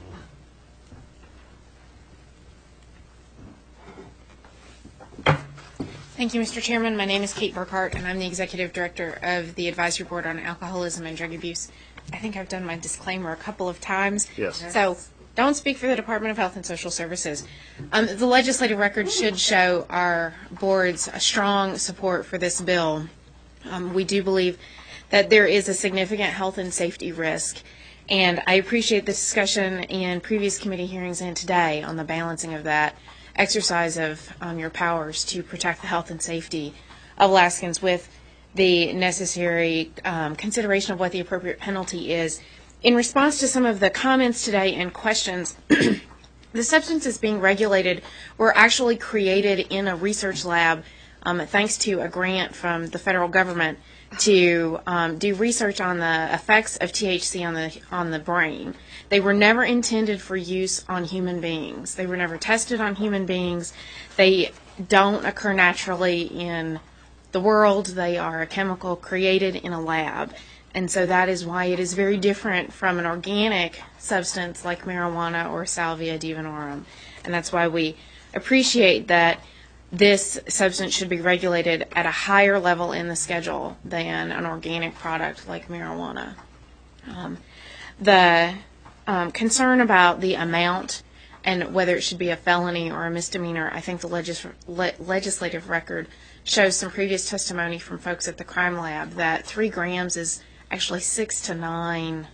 Thank you, Mister Chairman. My name is Kate Burkhart, and I'm the Executive Director of the Advisory Board on Alcoholism and Drug Abuse. I think I've done my disclaimer a couple of times. Yes. So don't speak for the Department of Health and Social Services. Um, the legislative record should show our board's strong support for this bill. Um, we do believe that there is a significant health and safety risk, and I appreciate the discussion in previous committee hearings and today on the balancing of that exercise of um, your powers to protect the health and safety of Alaskans with the necessary um, consideration of what the appropriate penalty is. In response to some of the comments today and questions, the substances being regulated were actually created in a research lab um, thanks to a grant from the federal government to um, do research on the effects of T H C on the on the brain. They were never intended for use on human beings. They were never tested on human beings. They don't occur naturally in the world. They are a chemical created in a lab. And so that is why it is very different from an organic substance like marijuana or Salvia divinorum. And that's why we appreciate that this substance should be regulated at a higher level in the schedule than an organic product like marijuana. Um, the um, concern about the amount and whether it should be a felony or a misdemeanor, I think the legis- le- legislative record shows some previous testimony from folks at the crime lab that three grams is actually six to nine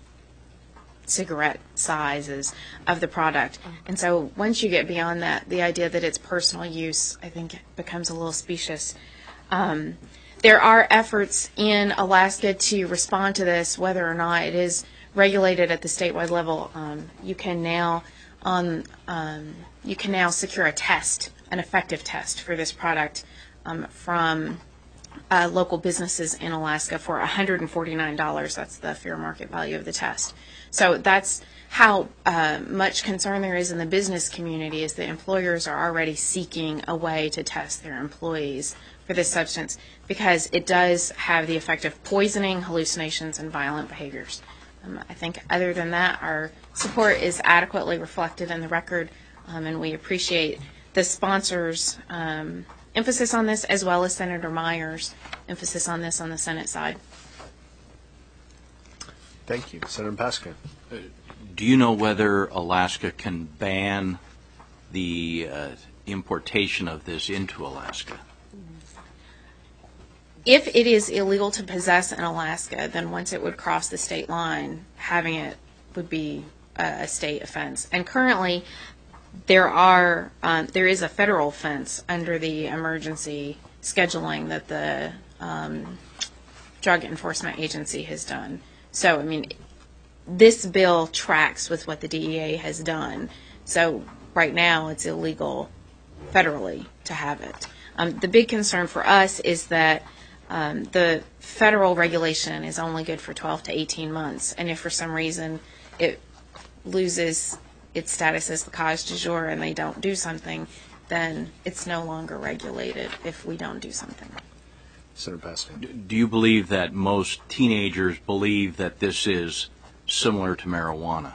cigarette sizes of the product. And so once you get beyond that, the idea that it's personal use, I think, becomes a little specious. Um, there are efforts in Alaska to respond to this, whether or not it is regulated at the statewide level. Um, you can now on um, you can now secure a test, an effective test for this product um, from uh, local businesses in Alaska for one hundred forty-nine dollars. That's the fair market value of the test. So that's how uh, much concern there is in the business community, is that employers are already seeking a way to test their employees for this substance because it does have the effect of poisoning, hallucinations, and violent behaviors. Um, I think other than that, our support is adequately reflected in the record, um, and we appreciate the sponsors' um, emphasis on this, as well as Senator Meyer's emphasis on this on the Senate side. Thank you. Senator Paska. Do you know whether Alaska can ban the uh, importation of this into Alaska? If it is illegal to possess in Alaska, then once it would cross the state line, having it would be a, a state offense. And currently, there are um, there is a federal offense under the emergency scheduling that the um, Drug Enforcement Agency has done. So, I mean, this bill tracks with what the D E A has done. So, right now, it's illegal federally to have it. Um, the big concern for us is that um, the federal regulation is only good for twelve to eighteen months, and if for some reason it loses its status as the cause du jour and they don't do something, then it's no longer regulated if we don't do something. Senator Paskin. Do you believe that most teenagers believe that this is similar to marijuana?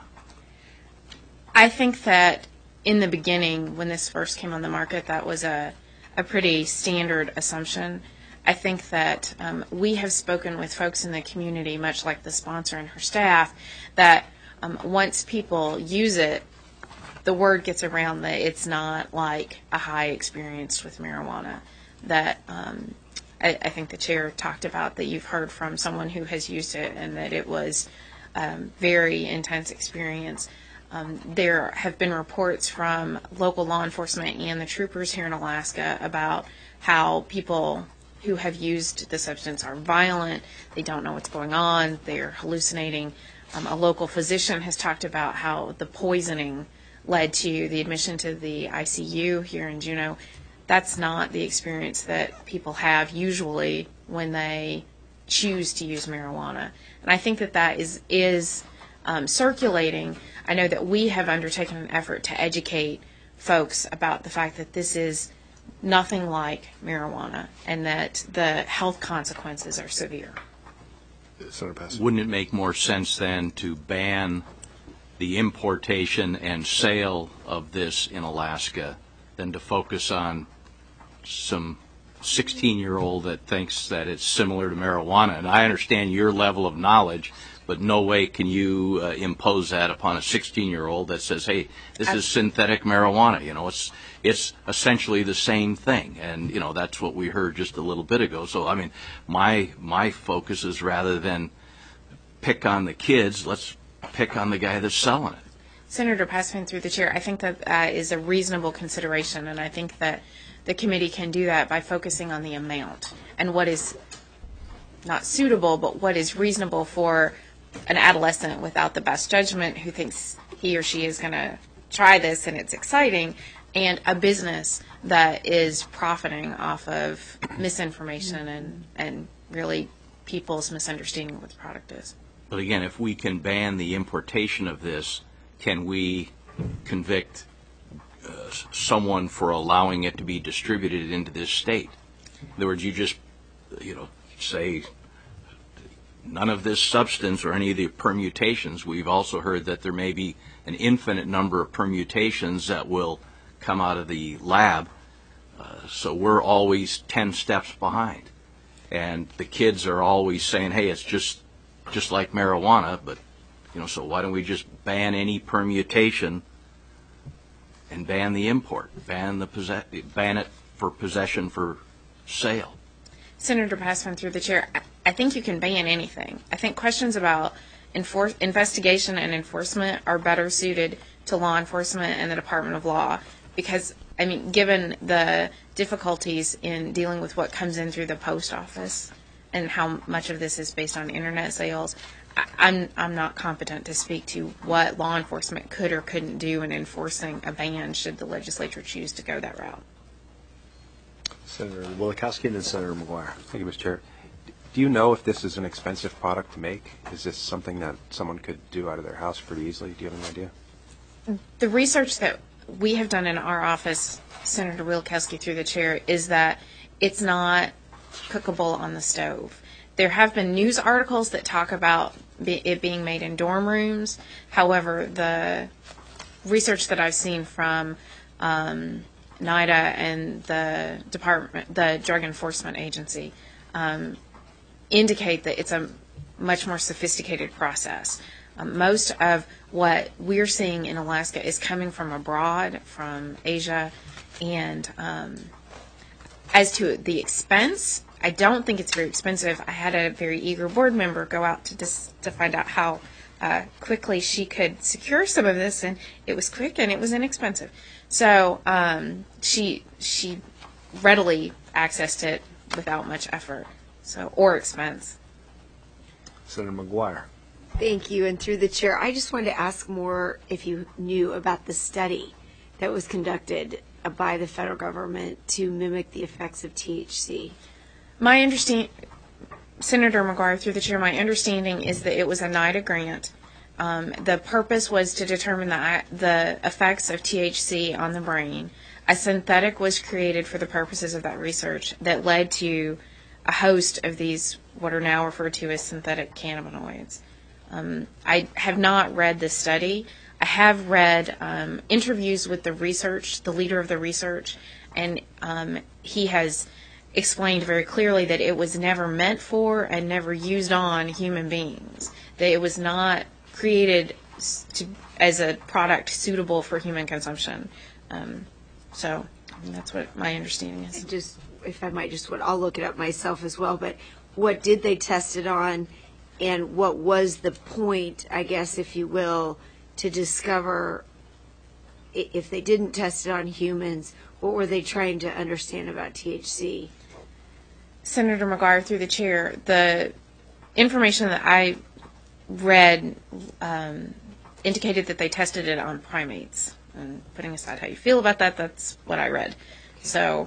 I think that in the beginning, when this first came on the market, that was a, a pretty standard assumption. I think that um, we have spoken with folks in the community, much like the sponsor and her staff, that um, once people use it, the word gets around that it's not like a high experience with marijuana. That um, I, I think the chair talked about that you've heard from someone who has used it and that it was um, very intense experience. Um, there have been reports from local law enforcement and the troopers here in Alaska about how people who have used the substance are violent, they don't know what's going on, they're hallucinating. Um, a local physician has talked about how the poisoning led to the admission to the I C U here in Juneau. That's not the experience that people have usually when they choose to use marijuana. And I think that that is, is um, circulating. I know that we have undertaken an effort to educate folks about the fact that this is nothing like marijuana and that the health consequences are severe. Senator Paskin. Wouldn't it make more sense then to ban the importation and sale of this in Alaska than to focus on some sixteen-year-old that thinks that it's similar to marijuana? And I understand your level of knowledge, but no way can you uh, impose that upon a sixteen-year-old that says, hey, this is synthetic marijuana. You know, it's it's essentially the same thing. And, you know, that's what we heard just a little bit ago. So, I mean, my my focus is rather than pick on the kids, let's pick on the guy that's selling it. Senator Paskin, through the chair, I think that uh, is a reasonable consideration, and I think that the committee can do that by focusing on the amount and what is not suitable, but what is reasonable for an adolescent without the best judgment who thinks he or she is going to try this and it's exciting, and a business that is profiting off of misinformation and, and really people's misunderstanding of what the product is. But again, if we can ban the importation of this, can we convict uh, someone for allowing it to be distributed into this state? In other words, you just, you know, say none of this substance or any of the permutations. We've also heard that there may be an infinite number of permutations that will come out of the lab. Uh, so we're always ten steps behind. And the kids are always saying, hey, it's just just like marijuana, but, you know, so why don't we just ban any permutation and ban the import, ban the possess- ban it for possession for sale? Senator Passman, through the chair, I think you can ban anything. I think questions about enfor- investigation and enforcement are better suited to law enforcement and the Department of Law because, I mean, given the difficulties in dealing with what comes in through the post office and how much of this is based on internet sales, I- I'm I'm not competent to speak to what law enforcement could or couldn't do in enforcing a ban should the legislature choose to go that route. Senator Wielechowski and then Senator McGuire. Thank you, Mister Chair. Do you know if this is an expensive product to make? Is this something that someone could do out of their house pretty easily? Do you have any idea? The research that we have done in our office, Senator Wielechowski through the chair, is that it's not cookable on the stove. There have been news articles that talk about be, it being made in dorm rooms. However, the research that I've seen from um, NIDA and the department, the Drug Enforcement Agency, um, indicate that it's a much more sophisticated process. Um, most of what we're seeing in Alaska is coming from abroad, from Asia, and um, as to the expense, I don't think it's very expensive. I had a very eager board member go out to dis- to find out how uh, quickly she could secure some of this, and it was quick and it was inexpensive. So um, she she readily accessed it without much effort, so or expense. Senator McGuire. Thank you. And through the chair, I just wanted to ask more if you knew about the study that was conducted uh, by the federal government to mimic the effects of T H C? My understanding, Senator McGuire, through the chair, my understanding is that it was a NIDA grant. Um, the purpose was to determine the, the effects of T H C on the brain. A synthetic was created for the purposes of that research that led to a host of these, what are now referred to as synthetic cannabinoids. Um, I have not read this study. I have read um, interviews with the research, the leader of the research, and um, he has explained very clearly that it was never meant for and never used on human beings, that it was not created to, as a product suitable for human consumption. Um, so I mean, that's what my understanding is. Just, if I might, just what I'll look it up myself as well, but what did they test it on, and what was the point, I guess, if you will, to discover i- if they didn't test it on humans, what were they trying to understand about T H C? Senator McGuire, through the chair, the information that I read um, indicated that they tested it on primates. And putting aside how you feel about that, that's what I read. So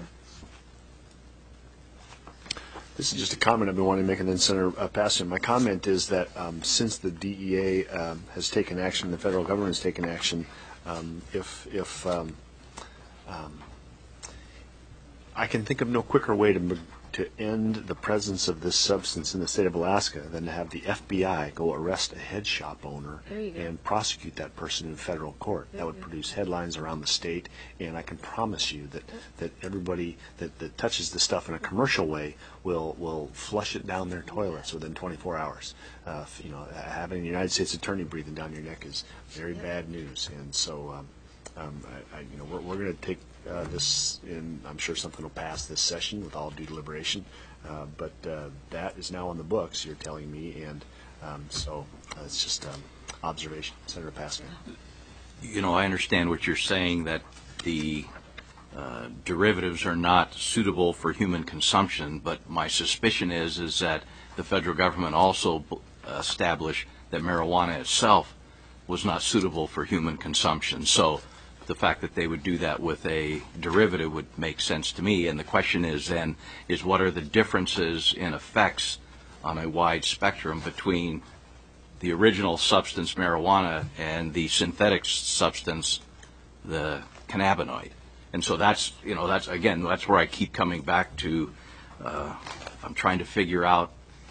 This is just a comment I've been wanting to make, and then Senator uh, Pasternak. My comment is that um, since the D E A um, has taken action, the federal government has taken action, um, if if um, um, I can think of no quicker way to to end the presence of this substance in the state of Alaska than to have the F B I go arrest a head shop owner and prosecute that person in federal court. That would produce headlines around the state, and I can promise you that, that everybody that, that touches the stuff in a commercial way will will flush it down their toilets within twenty-four hours. Uh, you know, having the United States Attorney breathing down your neck is very bad news, and so um, um, I, I, you know we're, we're going to take Uh, this, and I'm sure something will pass this session with all due deliberation, uh, but uh, that is now on the books, you're telling me, and um, so uh, it's just um, observation. Senator Pasternak. You know, I understand what you're saying, that the uh, derivatives are not suitable for human consumption, but my suspicion is is that the federal government also established that marijuana itself was not suitable for human consumption. So the fact that they would do that with a derivative would make sense to me. And the question is then, is what are the differences in effects on a wide spectrum between the original substance, marijuana, and the synthetic substance, the cannabinoid? And so that's, you know, that's, again, that's where I keep coming back to, uh, I'm trying to figure out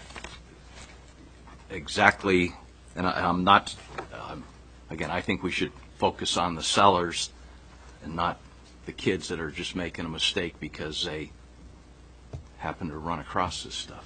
exactly, and I, I'm not, um, again, I think we should focus on the sellers and not the kids that are just making a mistake because they happen to run across this stuff.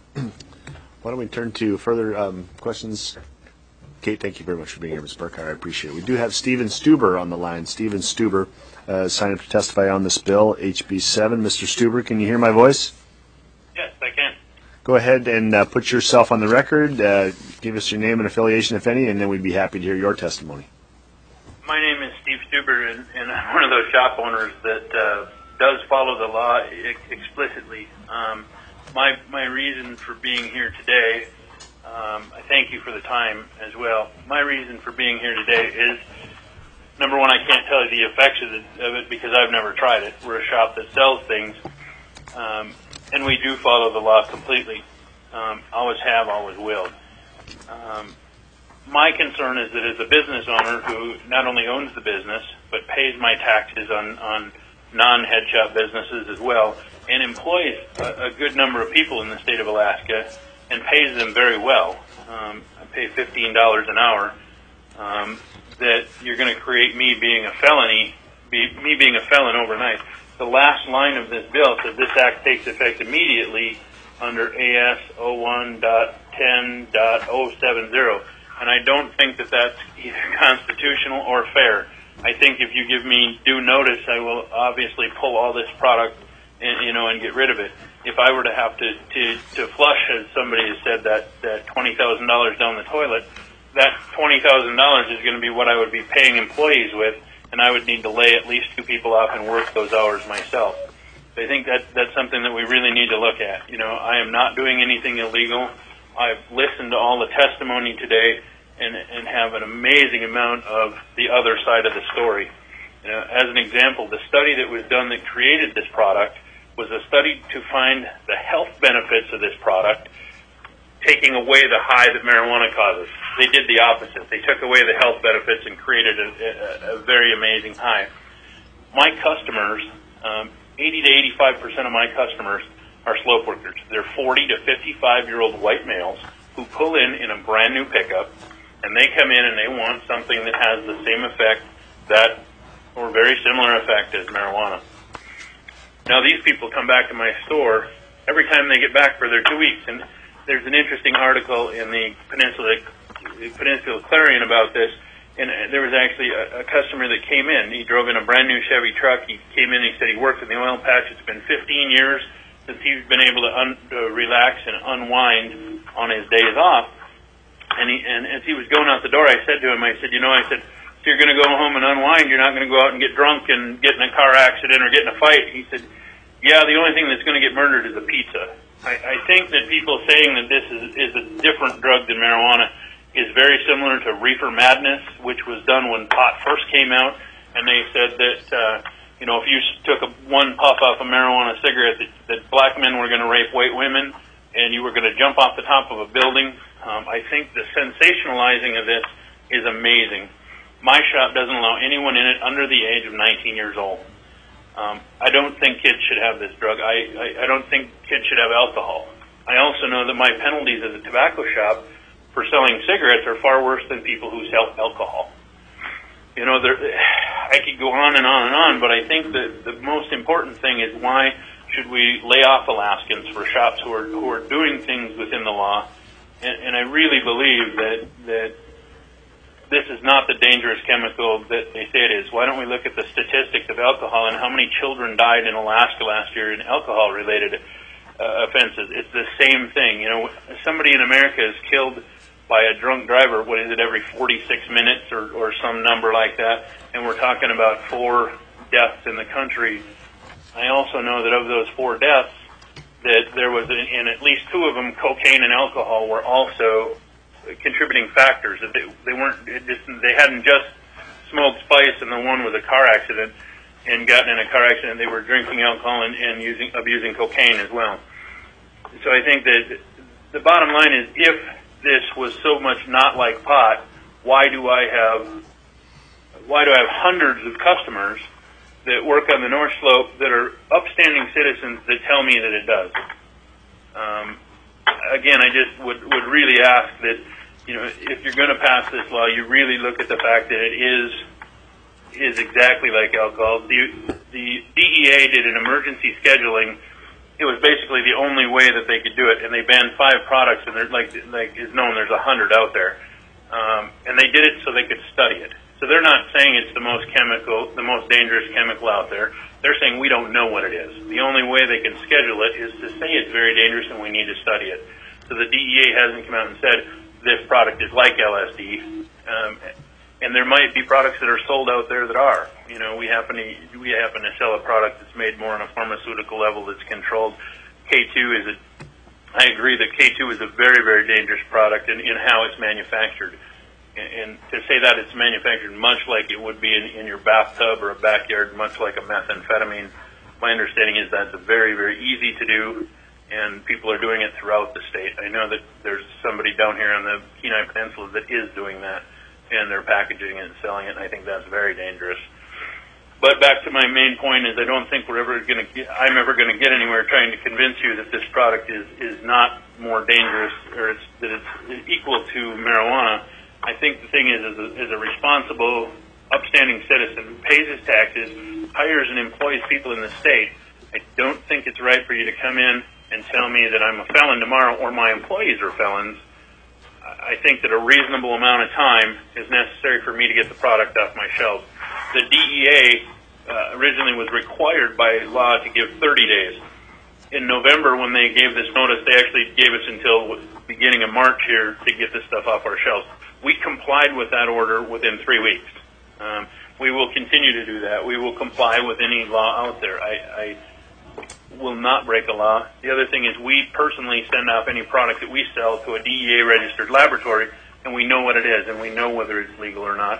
Why don't we turn to further um, questions? Kate, thank you very much for being here, Miz Burkhardt. I appreciate it. We do have Stephen Stuber on the line. Stephen Stuber uh, signed up to testify on this bill, H B seven. Mister Stuber, can you hear my voice? Yes, I can. Go ahead and uh, put yourself on the record. Uh, give us your name and affiliation, if any, and then we'd be happy to hear your testimony. My name is Steve Stuber, and, and I'm one of those shop owners that uh, does follow the law ex- explicitly. Um, my my reason for being here today, um, I thank you for the time as well. My reason for being here today is, number one, I can't tell you the effects of it, of it because I've never tried it. We're a shop that sells things, um, and we do follow the law completely. Um, always have, always will. Um, My concern is that as a business owner who not only owns the business, but pays my taxes on, on non-head shop businesses as well, and employs a, a good number of people in the state of Alaska and pays them very well, um, I pay fifteen dollars an hour, um, that you're going to create me being a felony, be, me being a felon overnight. The last line of this bill says this act takes effect immediately under A S oh one ten oh seventy. And I don't think that that's either constitutional or fair. I think if you give me due notice, I will obviously pull all this product, and, you know, and get rid of it. If I were to have to, to, to flush, as somebody has said, that, that twenty thousand dollars down the toilet, that twenty thousand dollars is going to be what I would be paying employees with, and I would need to lay at least two people off and work those hours myself. So I think that that's something that we really need to look at. You know, I am not doing anything illegal. I've listened to all the testimony today and, and have an amazing amount of the other side of the story. You know, as an example, the study that was done that created this product was a study to find the health benefits of this product, taking away the high that marijuana causes. They did the opposite. They took away the health benefits and created a, a, a very amazing high. My customers, um, eighty to eighty-five percent of my customers are slope workers. They're forty to fifty-five-year-old white males who pull in in a brand new pickup, and they come in and they want something that has the same effect that, or very similar effect as marijuana. Now these people come back to my store every time they get back for their two weeks, and there's an interesting article in the Peninsula, Peninsula Clarion about this, and there was actually a, a customer that came in. He drove in a brand new Chevy truck. He came in and he said he worked in the oil patch. It's been fifteen years since he's been able to un, uh, relax and unwind on his days off. And, he, and as he was going out the door, I said to him, I said, you know, I said, so you're going to go home and unwind. You're not going to go out and get drunk and get in a car accident or get in a fight. He said, yeah, the only thing that's going to get murdered is a pizza. I, I think that people saying that this is, is a different drug than marijuana is very similar to reefer madness, which was done when pot first came out, and they said that, uh, you know, if you took a, one puff off a marijuana cigarette, that, that black men were going to rape white women, and you were going to jump off the top of a building. Um, I think the sensationalizing of this is amazing. My shop doesn't allow anyone in it under the age of nineteen years old. Um, I don't think kids should have this drug. I, I, I don't think kids should have alcohol. I also know that my penalties as a tobacco shop for selling cigarettes are far worse than people who sell alcohol. You know, there, I could go on and on and on, but I think that the most important thing is why should we lay off Alaskans for shops who are who are doing things within the law? And, and I really believe that that this is not the dangerous chemical that they say it is. Why don't we look at the statistics of alcohol and how many children died in Alaska last year in alcohol-related uh, offenses? It's the same thing. You know, somebody in America is killed by a drunk driver, what is it, every forty-six minutes or, or some number like that, and we're talking about four deaths in the country. I also know that of those four deaths, that there was, in at least two of them, cocaine and alcohol were also contributing factors. That they, they weren't, it just, they hadn't just smoked spice and the one was a car accident and gotten in a car accident. They were drinking alcohol and, and using, abusing cocaine as well. So I think that the bottom line is, if this was so much not like pot, why do I have why do I have hundreds of customers that work on the North Slope that are upstanding citizens that tell me that it does? Um, again, I just would would really ask that, you know, if you're going to pass this law, you really look at the fact that it is is exactly like alcohol. The the D E A did an emergency scheduling. It was basically the only way that they could do it, and they banned five products, and there's like like is known, there's a hundred out there, um, and they did it so they could study it. So they're not saying it's the most chemical, the most dangerous chemical out there. They're saying we don't know what it is. The only way they can schedule it is to say it's very dangerous and we need to study it. So the D E A hasn't come out and said this product is like L S D. Um, And there might be products that are sold out there that are. You know, we happen to we happen to sell a product that's made more on a pharmaceutical level that's controlled. K two is a. I agree that K two is a very, very dangerous product in, in how it's manufactured. And, and to say that it's manufactured much like it would be in, in your bathtub or a backyard, much like a methamphetamine, my understanding is that's very, very easy to do, and people are doing it throughout the state. I know that there's somebody down here on the Kenai Peninsula that is doing that, and they're packaging it and selling it, and I think that's very dangerous. But back to my main point is I don't think we're ever going to I'm ever going to get anywhere trying to convince you that this product is, is not more dangerous or it's, that it's equal to marijuana. I think the thing is, as a, as a responsible, upstanding citizen who pays his taxes, hires and employs people in the state, I don't think it's right for you to come in and tell me that I'm a felon tomorrow or my employees are felons. I think that a reasonable amount of time is necessary for me to get the product off my shelves. The D E A uh, originally was required by law to give thirty days. In November, when they gave this notice, they actually gave us until beginning of March here to get this stuff off our shelves. We complied with that order within three weeks. Um, we will continue to do that. We will comply with any law out there. I, I will not break a law. The other thing is we personally send off any product that we sell to a D E A registered laboratory, and we know what it is, and we know whether it's legal or not.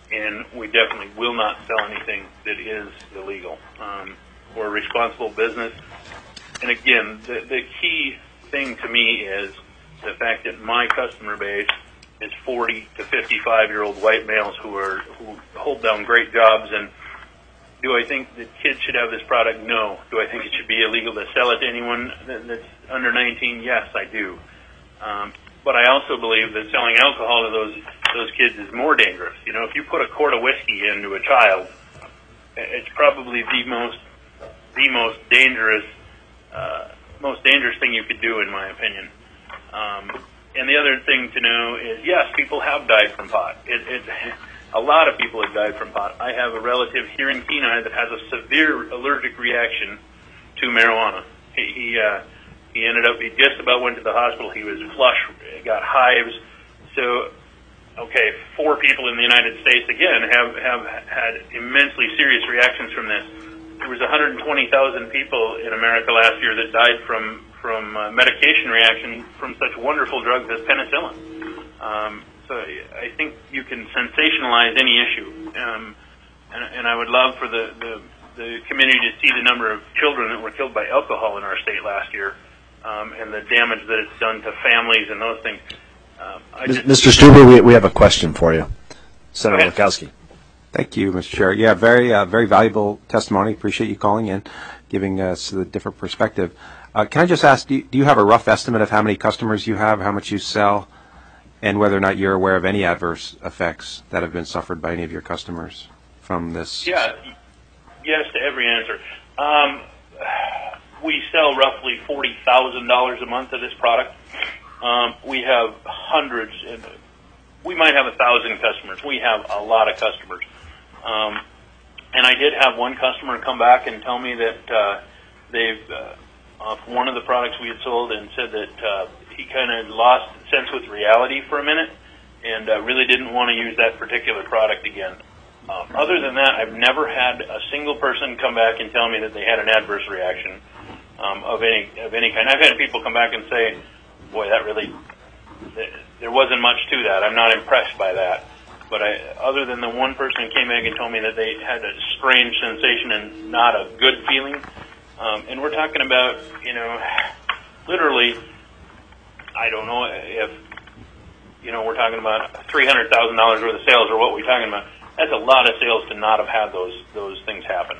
and we definitely will not sell anything that is illegal. Um, we're a responsible business. And again, the, the key thing to me is the fact that my customer base is forty to fifty-five-year-old white males who are who hold down great jobs. And do I think that kids should have this product? No. Do I think it should be illegal to sell it to anyone that's under nineteen? Yes, I do. Um, but I also believe that selling alcohol to those those kids is more dangerous. You know, if you put a quart of whiskey into a child, it's probably the most the most dangerous uh, most dangerous thing you could do, in my opinion. Um, and the other thing to know is, yes, people have died from pot. It, it, a lot of people have died from pot. I have a relative here in Kenai that has a severe allergic reaction to marijuana. He he, uh, he ended up, he just about went to the hospital. He was flush, got hives. So, okay, four people in the United States, again, have, have had immensely serious reactions from this. There was one hundred twenty thousand people in America last year that died from from uh, medication reaction from such wonderful drugs as penicillin. Um, so I think you can sensationalize any issue, um, and, and I would love for the, the the community to see the number of children that were killed by alcohol in our state last year, um, and the damage that it's done to families and those things. Um, I just, Mister Stuber, we we have a question for you, Senator Wachowski. Thank you, Mister Chair. Yeah, very uh, very valuable testimony. Appreciate you calling in, giving us the different perspective. Uh, can I just ask, do you, do you have a rough estimate of how many customers you have, how much you sell, and whether or not you're aware of any adverse effects that have been suffered by any of your customers from this? Yeah, yes to every answer. Um, we sell roughly forty thousand dollars a month of this product. Um, we have hundreds, and we might have a thousand customers. We have a lot of customers. Um, and I did have one customer come back and tell me that uh, they've uh, off one of the products we had sold, and said that uh, he kind of lost sense with reality for a minute and uh, really didn't want to use that particular product again. Um, other than that, I've never had a single person come back and tell me that they had an adverse reaction um, of any of any kind. I've had people come back and say, boy, that really, there wasn't much to that. I'm not impressed by that. But I, other than the one person who came back and told me that they had a strange sensation and not a good feeling, um, and we're talking about, you know, literally, I don't know if, you know, we're talking about three hundred thousand dollars worth of sales, or what we're talking about. That's a lot of sales to not have had those those things happen.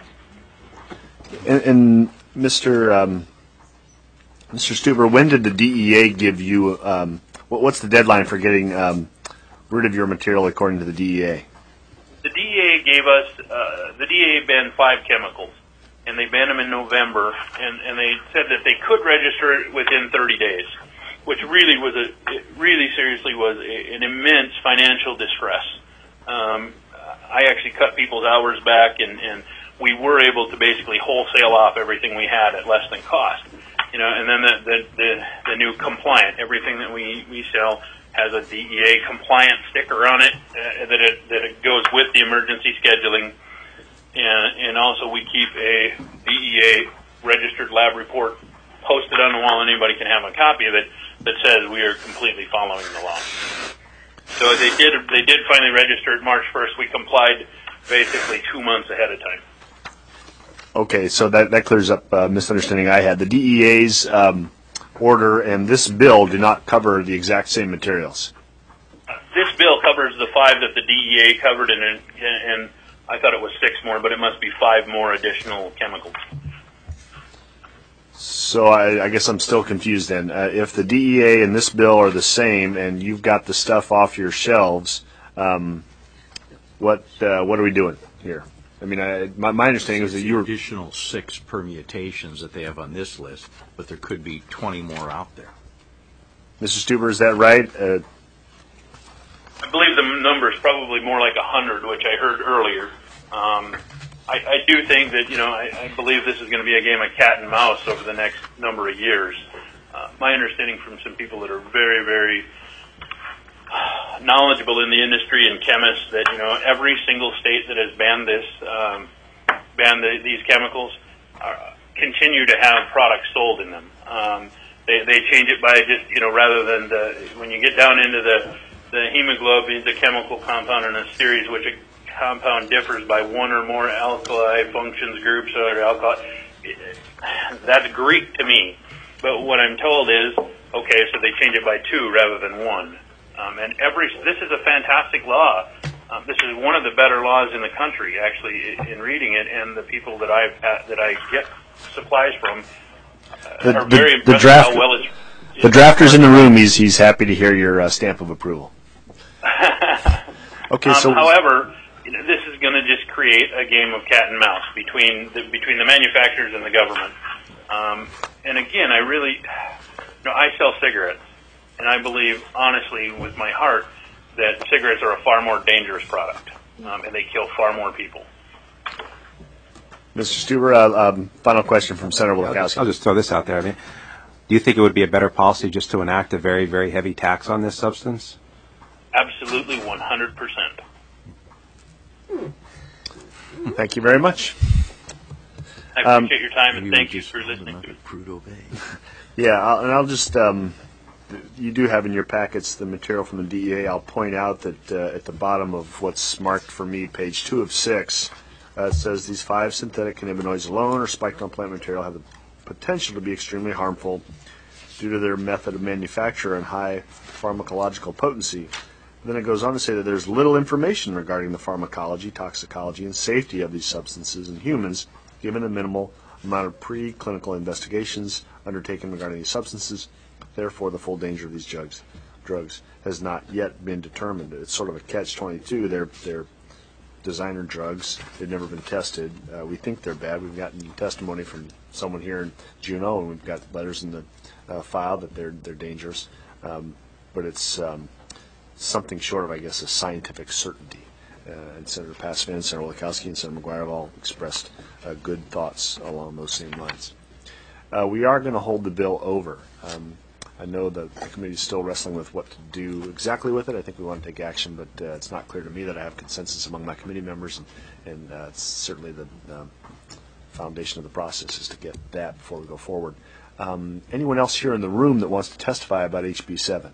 And, and Mister Um, Mister Stuber, when did the D E A give you? Um, what, what's the deadline for getting um, rid of your material according to the D E A? The D E A gave us uh, the D E A banned five chemicals, and they banned them in November, and, and they said that they could register it within thirty days, which really was a it really seriously was a, an immense financial distress. Um, I actually cut people's hours back, and, and we were able to basically wholesale off everything we had at less than cost. You know, and then the the, the, the new compliant, everything that we, we sell has a D E A compliant sticker on it, uh, that it that it goes with the emergency scheduling, and and also we keep a D E A registered lab report posted on the wall, and anybody can have a copy of it that says we are completely following the law. So they did they did finally register it March first. We complied basically two months ahead of time. Okay, so that, that clears up a misunderstanding I had. The D E A's um, order and this bill do not cover the exact same materials. Uh, this bill covers the five that the D E A covered, and, and, and I thought it was six more, but it must be five more additional chemicals. So I, I guess I'm still confused then. Uh, if the D E A and this bill are the same, and you've got the stuff off your shelves, um, what uh, what are we doing here? I mean, I, my, my understanding was that you were additional six permutations that they have on this list, but there could be twenty more out there. Mister Stuber, is that right? Uh, I believe the number is probably more like a hundred, which I heard earlier. Um, I, I do think that, you know, I, I believe this is going to be a game of cat and mouse over the next number of years. Uh, my understanding from some people that are very, very knowledgeable in the industry and chemists, that, you know, every single state that has banned this, um, banned the, these chemicals, uh, continue to have products sold in them. Um, they, they change it by just, you know, rather than the, when you get down into the, the hemoglobin, the chemical compound in a series, which compound differs by one or more alkali functions groups or alcohol, that's Greek to me. But what I'm told is, okay, so they change it by two rather than one. Um, and every this is a fantastic law. Um, this is one of the better laws in the country, actually, in reading it, and the people that I that I get supplies from uh, The- are the- very the impressed draft- with how well it's. The drafter's in the room. He's he's happy to hear your uh, stamp of approval. Okay, Um, so however, you know, this is going to just create a game of cat and mouse between the, between the manufacturers and the government. Um, and again, I really, you know, I sell cigarettes, and I believe, honestly, with my heart, that cigarettes are a far more dangerous product, um, and they kill far more people. Mister Stuber, uh, um, final question from Senator I'll just, Wilkowski. I'll just throw this out there. I mean, do you think it would be a better policy just to enact a very, very heavy tax on this substance? Absolutely, one hundred percent. Thank you very much. I Um, appreciate your time, and Maybe we thank you just for hold listening them to up me. at Prudhoe Bay. Yeah, I'll, and I'll just, um, th- you do have in your packets the material from the D E A. I'll point out that uh, at the bottom of what's marked for me, page two of six, uh, it says these five synthetic cannabinoids alone or spiked on plant material have the potential to be extremely harmful due to their method of manufacture and high pharmacological potency. Then it goes on to say that there's little information regarding the pharmacology, toxicology, and safety of these substances in humans, given the minimal amount of preclinical investigations undertaken regarding these substances. Therefore, the full danger of these drugs, drugs has not yet been determined. It's sort of a catch twenty-two. They're, they're designer drugs. They've never been tested. Uh, we think they're bad. We've gotten testimony from someone here in Juneau, and we've got letters in the uh, file that they're, they're dangerous. Um, but it's um, something short of, I guess, a scientific certainty. Uh, and Senator Passman, Senator Wilkowski, and Senator McGuire have all expressed uh, good thoughts along those same lines. Uh, we are going to hold the bill over. Um, I know that the committee is still wrestling with what to do exactly with it. I think we want to take action, but uh, it's not clear to me that I have consensus among my committee members, and, and uh, it's certainly the um, foundation of the process is to get that before we go forward. Um, anyone else here in the room that wants to testify about H B seven?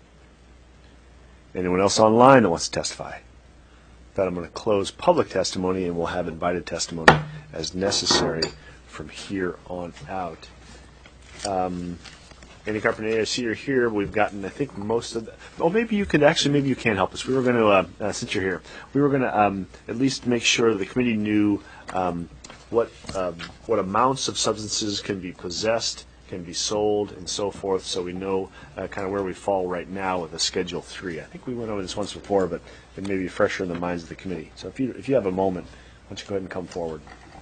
Anyone else online that wants to testify? That I'm going to close public testimony, and we'll have invited testimony as necessary from here on out. Um, Andy Carpenter, I see you're here. We've gotten, I think, most of the... Oh, maybe you could actually, maybe you can help us. We were going to, uh, uh, since you're here, we were going to um, at least make sure the committee knew um, what um, what amounts of substances can be possessed, can be sold, and so forth, so we know uh, kind of where we fall right now with a Schedule three. I think we went over this once before, but it may be fresher in the minds of the committee. So if you if you have a moment, why don't you go ahead and come forward.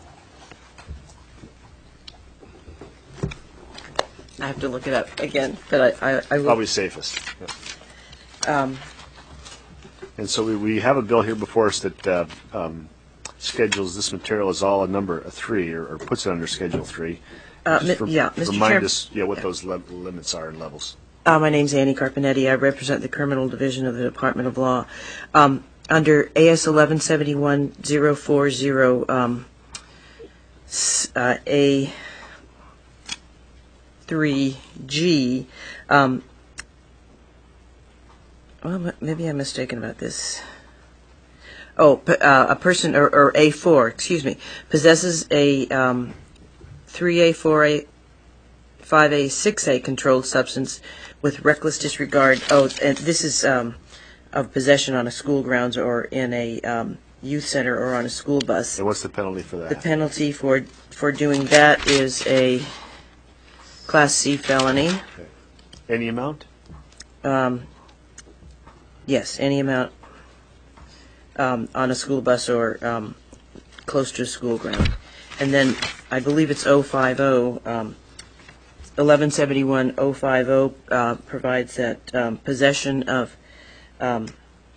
I have to look it up again, but I, I, I will. Probably safest. Yeah. Um, And so we, we have a bill here before us that uh, um, schedules this material as all a number a three, or, or puts it under Schedule three. Uh, Just mi- yeah, Mister Remind Chairman. us, yeah, what those le- limits are and levels. Uh, my name's Annie Carpenetti. I represent the Criminal Division of the Department of Law. Um, under A S eleven seventy-one oh forty, um, s- uh, A three G, um, well, m- maybe I'm mistaken about this. Oh, p- uh, a person, or, or A four, excuse me, possesses a um, three A, four A, five A, six A controlled substance with reckless disregard. Oh, and this is um, of possession on a school grounds or in a um, youth center or on a school bus. And what's the penalty for that? The penalty for for doing that is a Class C felony. Any amount? Um, yes, any amount um, on a school bus or um, close to a school ground. And then I believe it's oh five oh, um, eleven seventy-one oh fifty uh, provides that um, possession of um,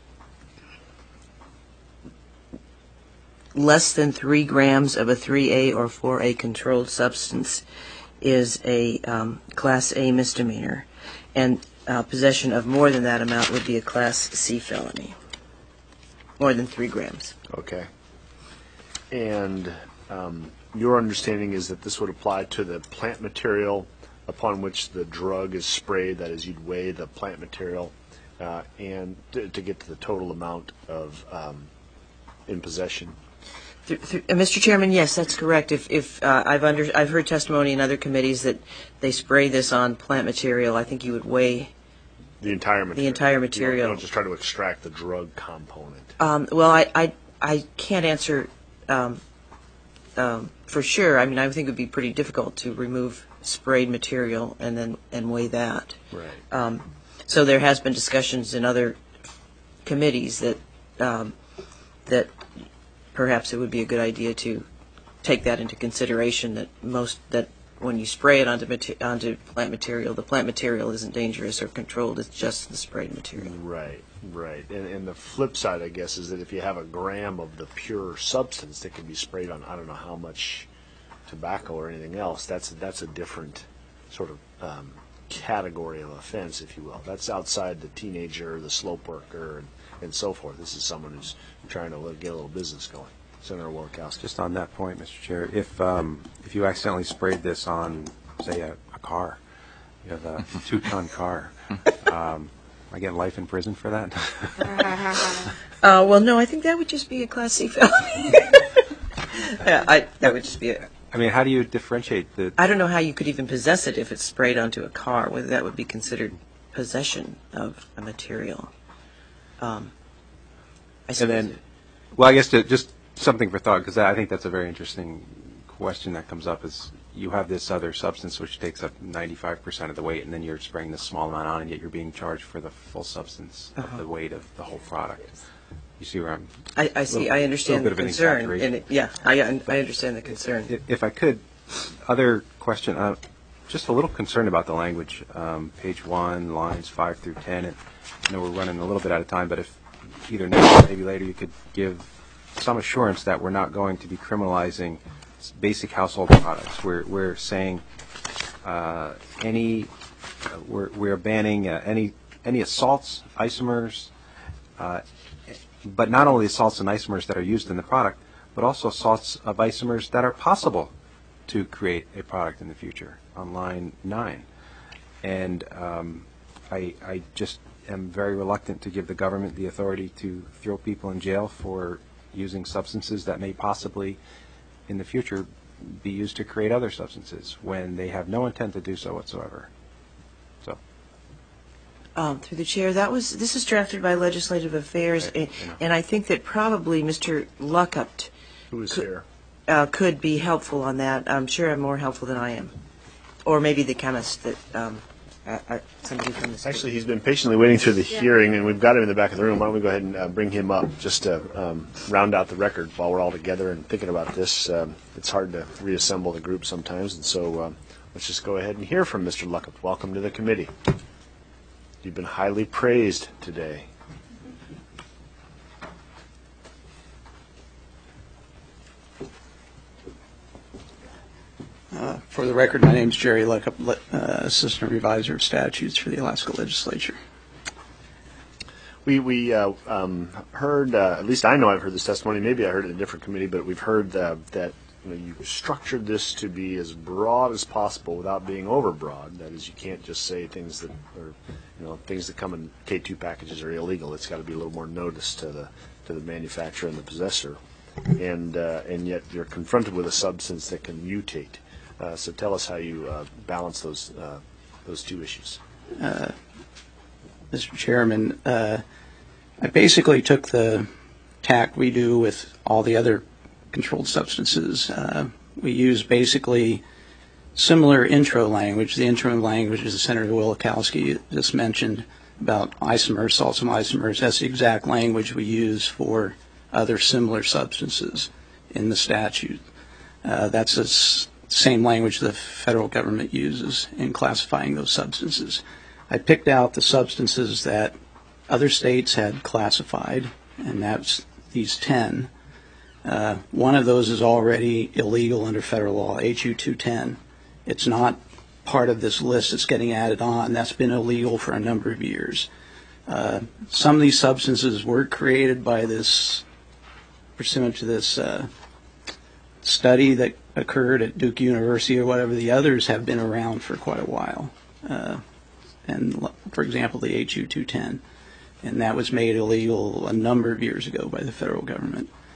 less than three grams of a three A or four A controlled substance is a um, Class A misdemeanor, and uh, possession of more than that amount would be a Class C felony, more than three grams. Okay. And um, your understanding is that this would apply to the plant material upon which the drug is sprayed, that is, you'd weigh the plant material, uh, and to, to get to the total amount of um, in possession. Th- th- uh, Mister Chairman, yes, that's correct. If, if uh, I've under, I've heard testimony in other committees that they spray this on plant material, I think you would weigh The entire material. the entire You don't, material. you don't just try to extract the drug component. Um, well, I, I, I can't answer um, um, for sure. I mean, I think it would be pretty difficult to remove sprayed material and then and weigh that. Right. Um, so there has been discussions in other committees that um, that perhaps it would be a good idea to take that into consideration. That most that when you spray it onto mate- onto plant material, the plant material isn't dangerous or controlled. It's just the sprayed material. Right, right. And, and the flip side, I guess, is that if you have a gram of the pure substance that can be sprayed on, I don't know how much tobacco or anything else, that's that's a different sort of um, category of offense, if you will. That's outside the teenager, the slope worker, and, and so forth. This is someone who's trying to get a little business going. Senator Wielechowski. Just on that point, Mister Chair, if um, if you accidentally sprayed this on, say, a, a car, you have a two-ton car, um, I get life in prison for that? Uh, well, no, I think that would just be a Class C felony. yeah, I, that would just be a... I mean, how do you differentiate the... I don't know how you could even possess it if it's sprayed onto a car, whether that would be considered possession of a material. Um, I And then, well, I guess to, just something for thought, because I think that's a very interesting question that comes up, is you have this other substance which takes up ninety-five percent of the weight, and then you're spraying this small amount on, and yet you're being charged for the full substance Uh-huh. of the weight of the whole product. You see where I'm... I, I see. little- I understand the little bit of an concern. exaggeration. And it, yeah, I, I understand the concern. If, if I could, other question, uh, just a little concerned about the language, um, page one, lines five through ten. And I know we're running a little bit out of time, but if either now or maybe later you could give some assurance that we're not going to be criminalizing s- basic household products. We're, we're saying uh, any, uh, we're, we're banning uh, any, any assaults, isomers, uh, but not only assaults and isomers that are used in the product, but also assaults of isomers that are possible to create a product in the future on line nine. And um, I, I just am very reluctant to give the government the authority to throw people in jail for using substances that may possibly in the future be used to create other substances when they have no intent to do so whatsoever. So. Um, through the chair, that was this is drafted by Legislative Affairs, Right, and, you know. and I think that probably Mister Luckupt Who is Could- here? uh, could be helpful on that. I'm sure I'm more helpful than I am, or maybe the chemist that um, I, I, somebody from the state. Actually, he's been patiently waiting through the hearing, and we've got him in the back of the room. Why don't we go ahead and uh, bring him up just to um, round out the record while we're all together and thinking about this. Um, it's hard to reassemble the group sometimes, and so um, let's just go ahead and hear from Mister Luckup. Welcome to the committee. You've been highly praised today. Uh, For the record, my name is Jerry Luckup, le- uh, Assistant Revisor of Statutes for the Alaska Legislature. We we uh, um, heard, uh, at least I know I've heard this testimony, maybe I heard it in a different committee, but we've heard uh, that you know, you structured this to be as broad as possible without being overbroad. That is, you can't just say things that are, you know, things that come in K two packages are illegal. It's got to be a little more notice to the to the manufacturer and the possessor. And uh, and yet you're confronted with a substance that can mutate. Uh, so tell us how you uh, balance those uh, those two issues. Uh, Mister Chairman, uh, I basically took the tack we do with all the other controlled substances. Uh, we use basically similar intro language. The intro language, as Senator Wielechowski just mentioned, about isomers, salts and isomers. That's the exact language we use for other similar substances in the statute. Uh, that's the s- same language the federal government uses in classifying those substances. I picked out the substances that other states had classified, and that's these ten. Uh, one of those is already illegal under federal law, H U two ten. It's not part of this list that's getting added on. That's been illegal for a number of years. Uh, some of these substances were created by this, pursuant to this uh, study that occurred at Duke University or whatever. The others have been around for quite a while. Uh, and l- for example, the H U two ten. And that was made illegal a number of years ago by the federal government.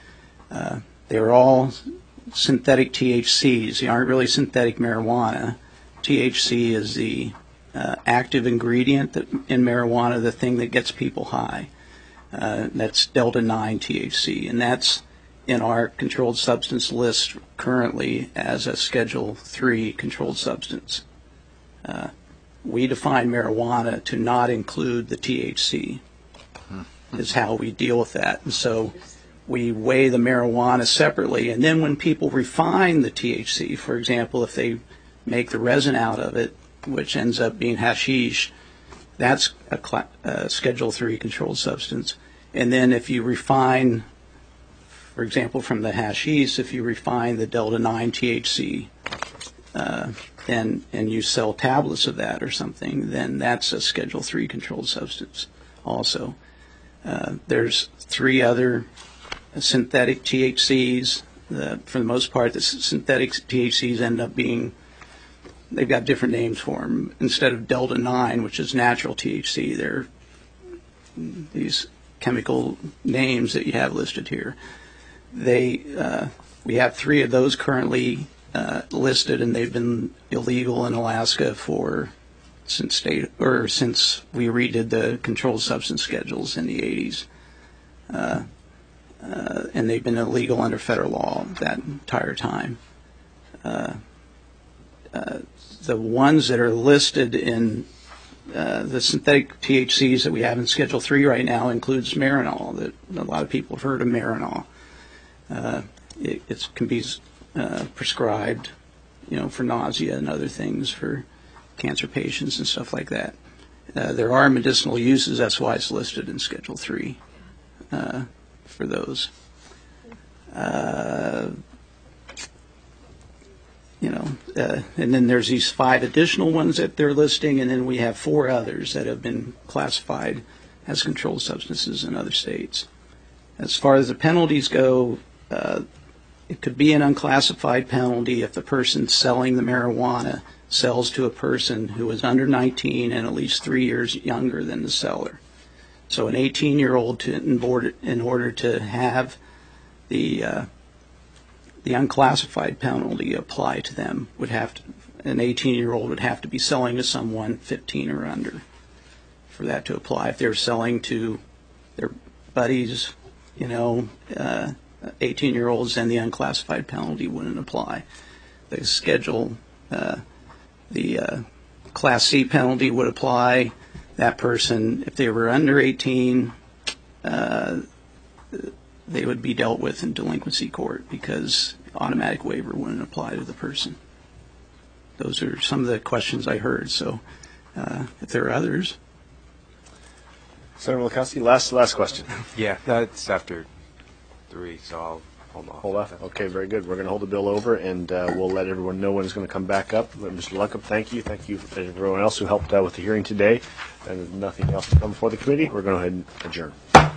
Uh, they're all synthetic T H Cs. They aren't really synthetic marijuana. T H C is the uh, active ingredient that, in marijuana, the thing that gets people high. Uh, that's delta nine T H C, and that's in our controlled substance list currently as a Schedule three controlled substance. Uh, we define marijuana to not include the T H C, is how we deal with that. And so we weigh the marijuana separately, and then when people refine the T H C, for example, if they make the resin out of it, which ends up being hashish, that's a, cl- a Schedule three controlled substance. And then if you refine, for example, from the hashish, if you refine the delta nine T H C uh, and, and you sell tablets of that or something, then that's a Schedule three controlled substance also. Uh, there's three other synthetic T H Cs. The, for the most part, the synthetic T H Cs end up being, they've got different names for them. Instead of delta nine, which is natural T H C, they're these chemical names that you have listed here. They, uh, we have three of those currently uh, listed, and they've been illegal in Alaska for since state or since we redid the controlled substance schedules in the eighties, uh, uh, and they've been illegal under federal law that entire time. Uh, uh, the ones that are listed in uh, the synthetic T H Cs that we have in Schedule three right now includes Marinol. That a lot of people have heard of Marinol. Uh, it, it can be uh, prescribed, you know, for nausea and other things for cancer patients and stuff like that. Uh, there are medicinal uses. That's why it's listed in Schedule three uh, for those. Uh, you know, uh, and then there's these five additional ones that they're listing, and then we have four others that have been classified as controlled substances in other states. As far as the penalties go, uh, it could be an unclassified penalty if the person selling the marijuana sells to a person who is under nineteen and at least three years younger than the seller. So an eighteen-year-old, to, in, order, in order to have the uh, the unclassified penalty apply to them, would have to, an eighteen-year-old would have to be selling to someone fifteen or under for that to apply. If they're selling to their buddies, you know, uh, eighteen-year-olds, then the unclassified penalty wouldn't apply. The schedule, uh, the uh, Class C penalty would apply. That person, if they were under eighteen, uh, they would be dealt with in delinquency court because automatic waiver wouldn't apply to the person. Those are some of the questions I heard. So uh, if there are others. Senator Wilkowski, last last question. Yeah, that's after three, so I'll hold off. Hold off. Okay, very good. We're going to hold the bill over, and uh, we'll let everyone know when it's going to come back up. Mister Luckham, thank you. Thank you for everyone else who helped out with the hearing today. And nothing else to come before the committee. We're going to go ahead and adjourn.